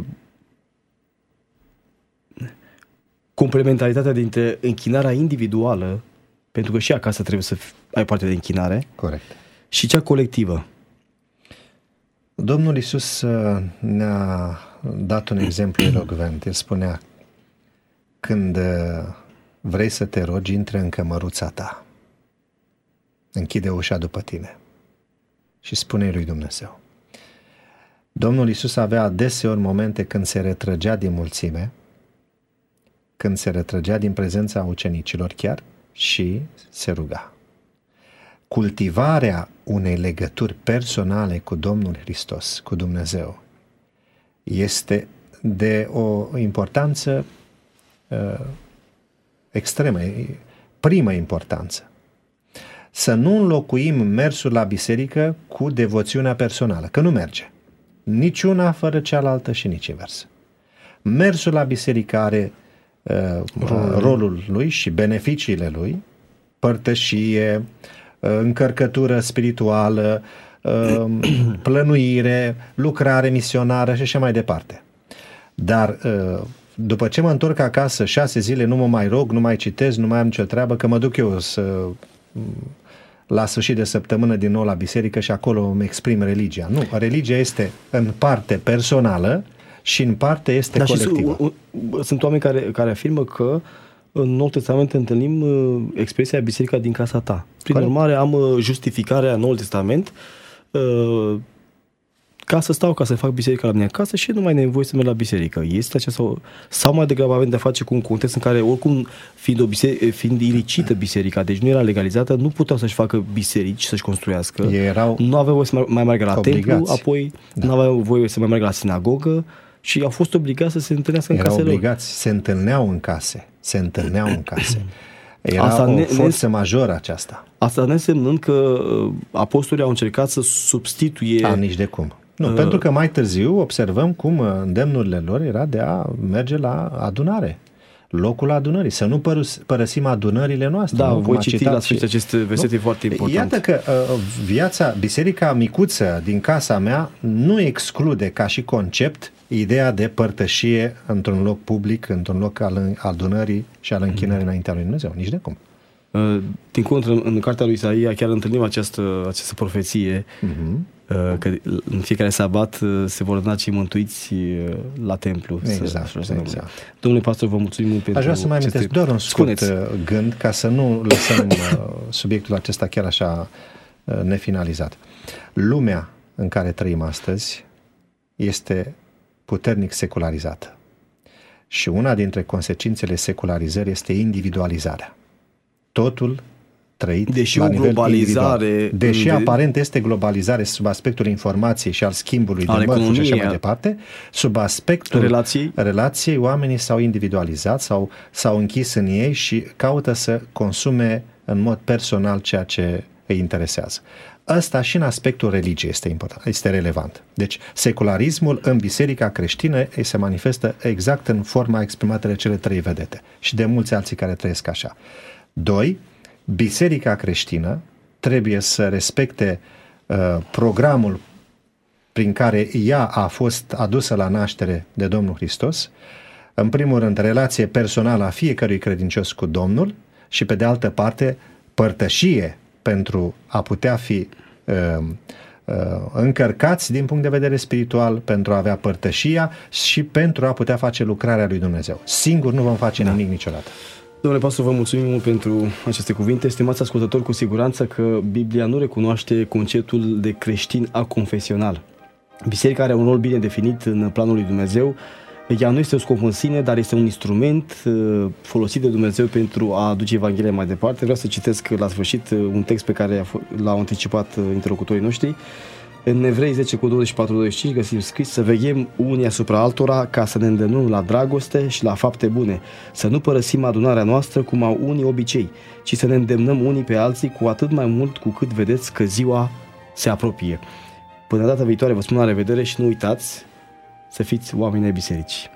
complementaritatea dintre închinarea individuală, pentru că și acasă trebuie să ai parte de închinare, corect, și cea colectivă. Domnul Iisus ne-a dat un exemplu elocvent. El spunea: când vrei să te rogi, intră în cămăruța ta, închide ușa după tine și spune-i lui Dumnezeu. Domnul Iisus avea adeseori momente când se retrăgea din mulțime, când se retrăgea din prezența ucenicilor chiar și se ruga. Cultivarea unei legături personale cu Domnul Hristos, cu Dumnezeu, este de o importanță uh, extremă, primă importanță. Să nu înlocuim mersul la biserică cu devoțiunea personală, că nu merge. Niciuna fără cealaltă și nici invers. Mersul la biserică are rolul. rolul lui și beneficiile lui, părtășie, încărcătură spirituală, plănuire, lucrare misionară și așa mai departe. Dar după ce mă întorc acasă șase zile, nu mă mai rog, nu mai citesc, nu mai am nicio treabă, că mă duc eu să la sfârșit de săptămână din nou la biserică și acolo îmi exprim religia. Nu, religia este în parte personală și în parte este Dar colectivă. Și sunt oameni care, care afirmă că în Noul Testament întâlnim uh, expresia biserica din casa ta. Prin Corect. urmare am uh, justificarea în Noul Testament uh, ca să stau, ca să fac biserica la mine acasă și nu mai nevoie să merg la biserică. Este aceasta, sau, sau mai degrabă avem de-a face cu un context în care, oricum, fiind, o biserică, fiind ilicită biserica, deci nu era legalizată, nu puteau să-și facă biserici, să-și construiască. Ei erau nu aveau voie să mai meargă la obligați. templu, apoi da. nu aveau voie să mai meargă la sinagogă și au fost obligați să se întâlnească în erau casele obligați, lor. se întâlneau în case. Se întâlneau în case. Era asta o ne, forță ne, majoră aceasta. Asta neînsemnând că apostolii au încercat să substituie... A, nici de cum. Nu, uh, pentru că mai târziu observăm cum îndemnurile lor era de a merge la adunare. locul adunării, să nu părăs, părăsim adunările noastre. Da, nu? voi citi la sfârșit acest verset, e foarte important. Iată că uh, viața, biserica micuță din casa mea nu exclude ca și concept ideea de părtășie într-un loc public, într-un loc al adunării și al închinării mm. înaintea lui Dumnezeu, nici de cum. Din contră, în cartea lui Isaia chiar întâlnim această, această profeție, uh-huh. că în fiecare sabat se vor da cei mântuiți la templu. Exact, să, exact. Domnule pastor, vă mulțumim mult pentru... Aș vrea să mai amintesc doar un scurt Spuneți. gând, ca să nu lăsăm subiectul acesta chiar așa nefinalizat. Lumea în care trăim astăzi este puternic secularizată. Și una dintre consecințele secularizării este individualizarea. Totul trăit Deși la o nivel globalizare individual. Deși aparent este globalizare sub aspectul informației și al schimbului de mărfuri și așa mai departe, sub aspectul relației, relației oamenii s-au individualizat, sau s-au închis în ei și caută să consume în mod personal ceea ce îi interesează. Ăsta și în aspectul religiei este important, este relevant. Deci secularismul în biserica creștină se manifestă exact în forma exprimată de cele trei vedete și de mulți alții care trăiesc așa. Doi, biserica creștină trebuie să respecte uh, programul prin care ea a fost adusă la naștere de Domnul Hristos, în primul rând relație personală a fiecărui credincios cu Domnul și pe de altă parte părtășie pentru a putea fi uh, uh, încărcați din punct de vedere spiritual, pentru a avea părtășia și pentru a putea face lucrarea lui Dumnezeu. Singur nu vom face da. nimic niciodată. Domnule pastor, vă mulțumim mult pentru aceste cuvinte. Stimați ascultători, cu siguranță că Biblia nu recunoaște conceptul de creștin aconfesional. Biserica are un rol bine definit în planul lui Dumnezeu. Ea nu este un scop în sine, dar este un instrument folosit de Dumnezeu pentru a aduce Evanghelia mai departe. Vreau să citesc la sfârșit un text pe care l-au anticipat interlocutorii noștri. În Evrei zece cu douăzeci și patru douăzeci și cinci găsim scris: să veghem unii asupra altora ca să ne îndemnăm la dragoste și la fapte bune, să nu părăsim adunarea noastră cum au unii obicei, ci să ne îndemnăm unii pe alții, cu atât mai mult cu cât vedeți că ziua se apropie. Până data viitoare vă spun la revedere și nu uitați să fiți oameni ai bisericii.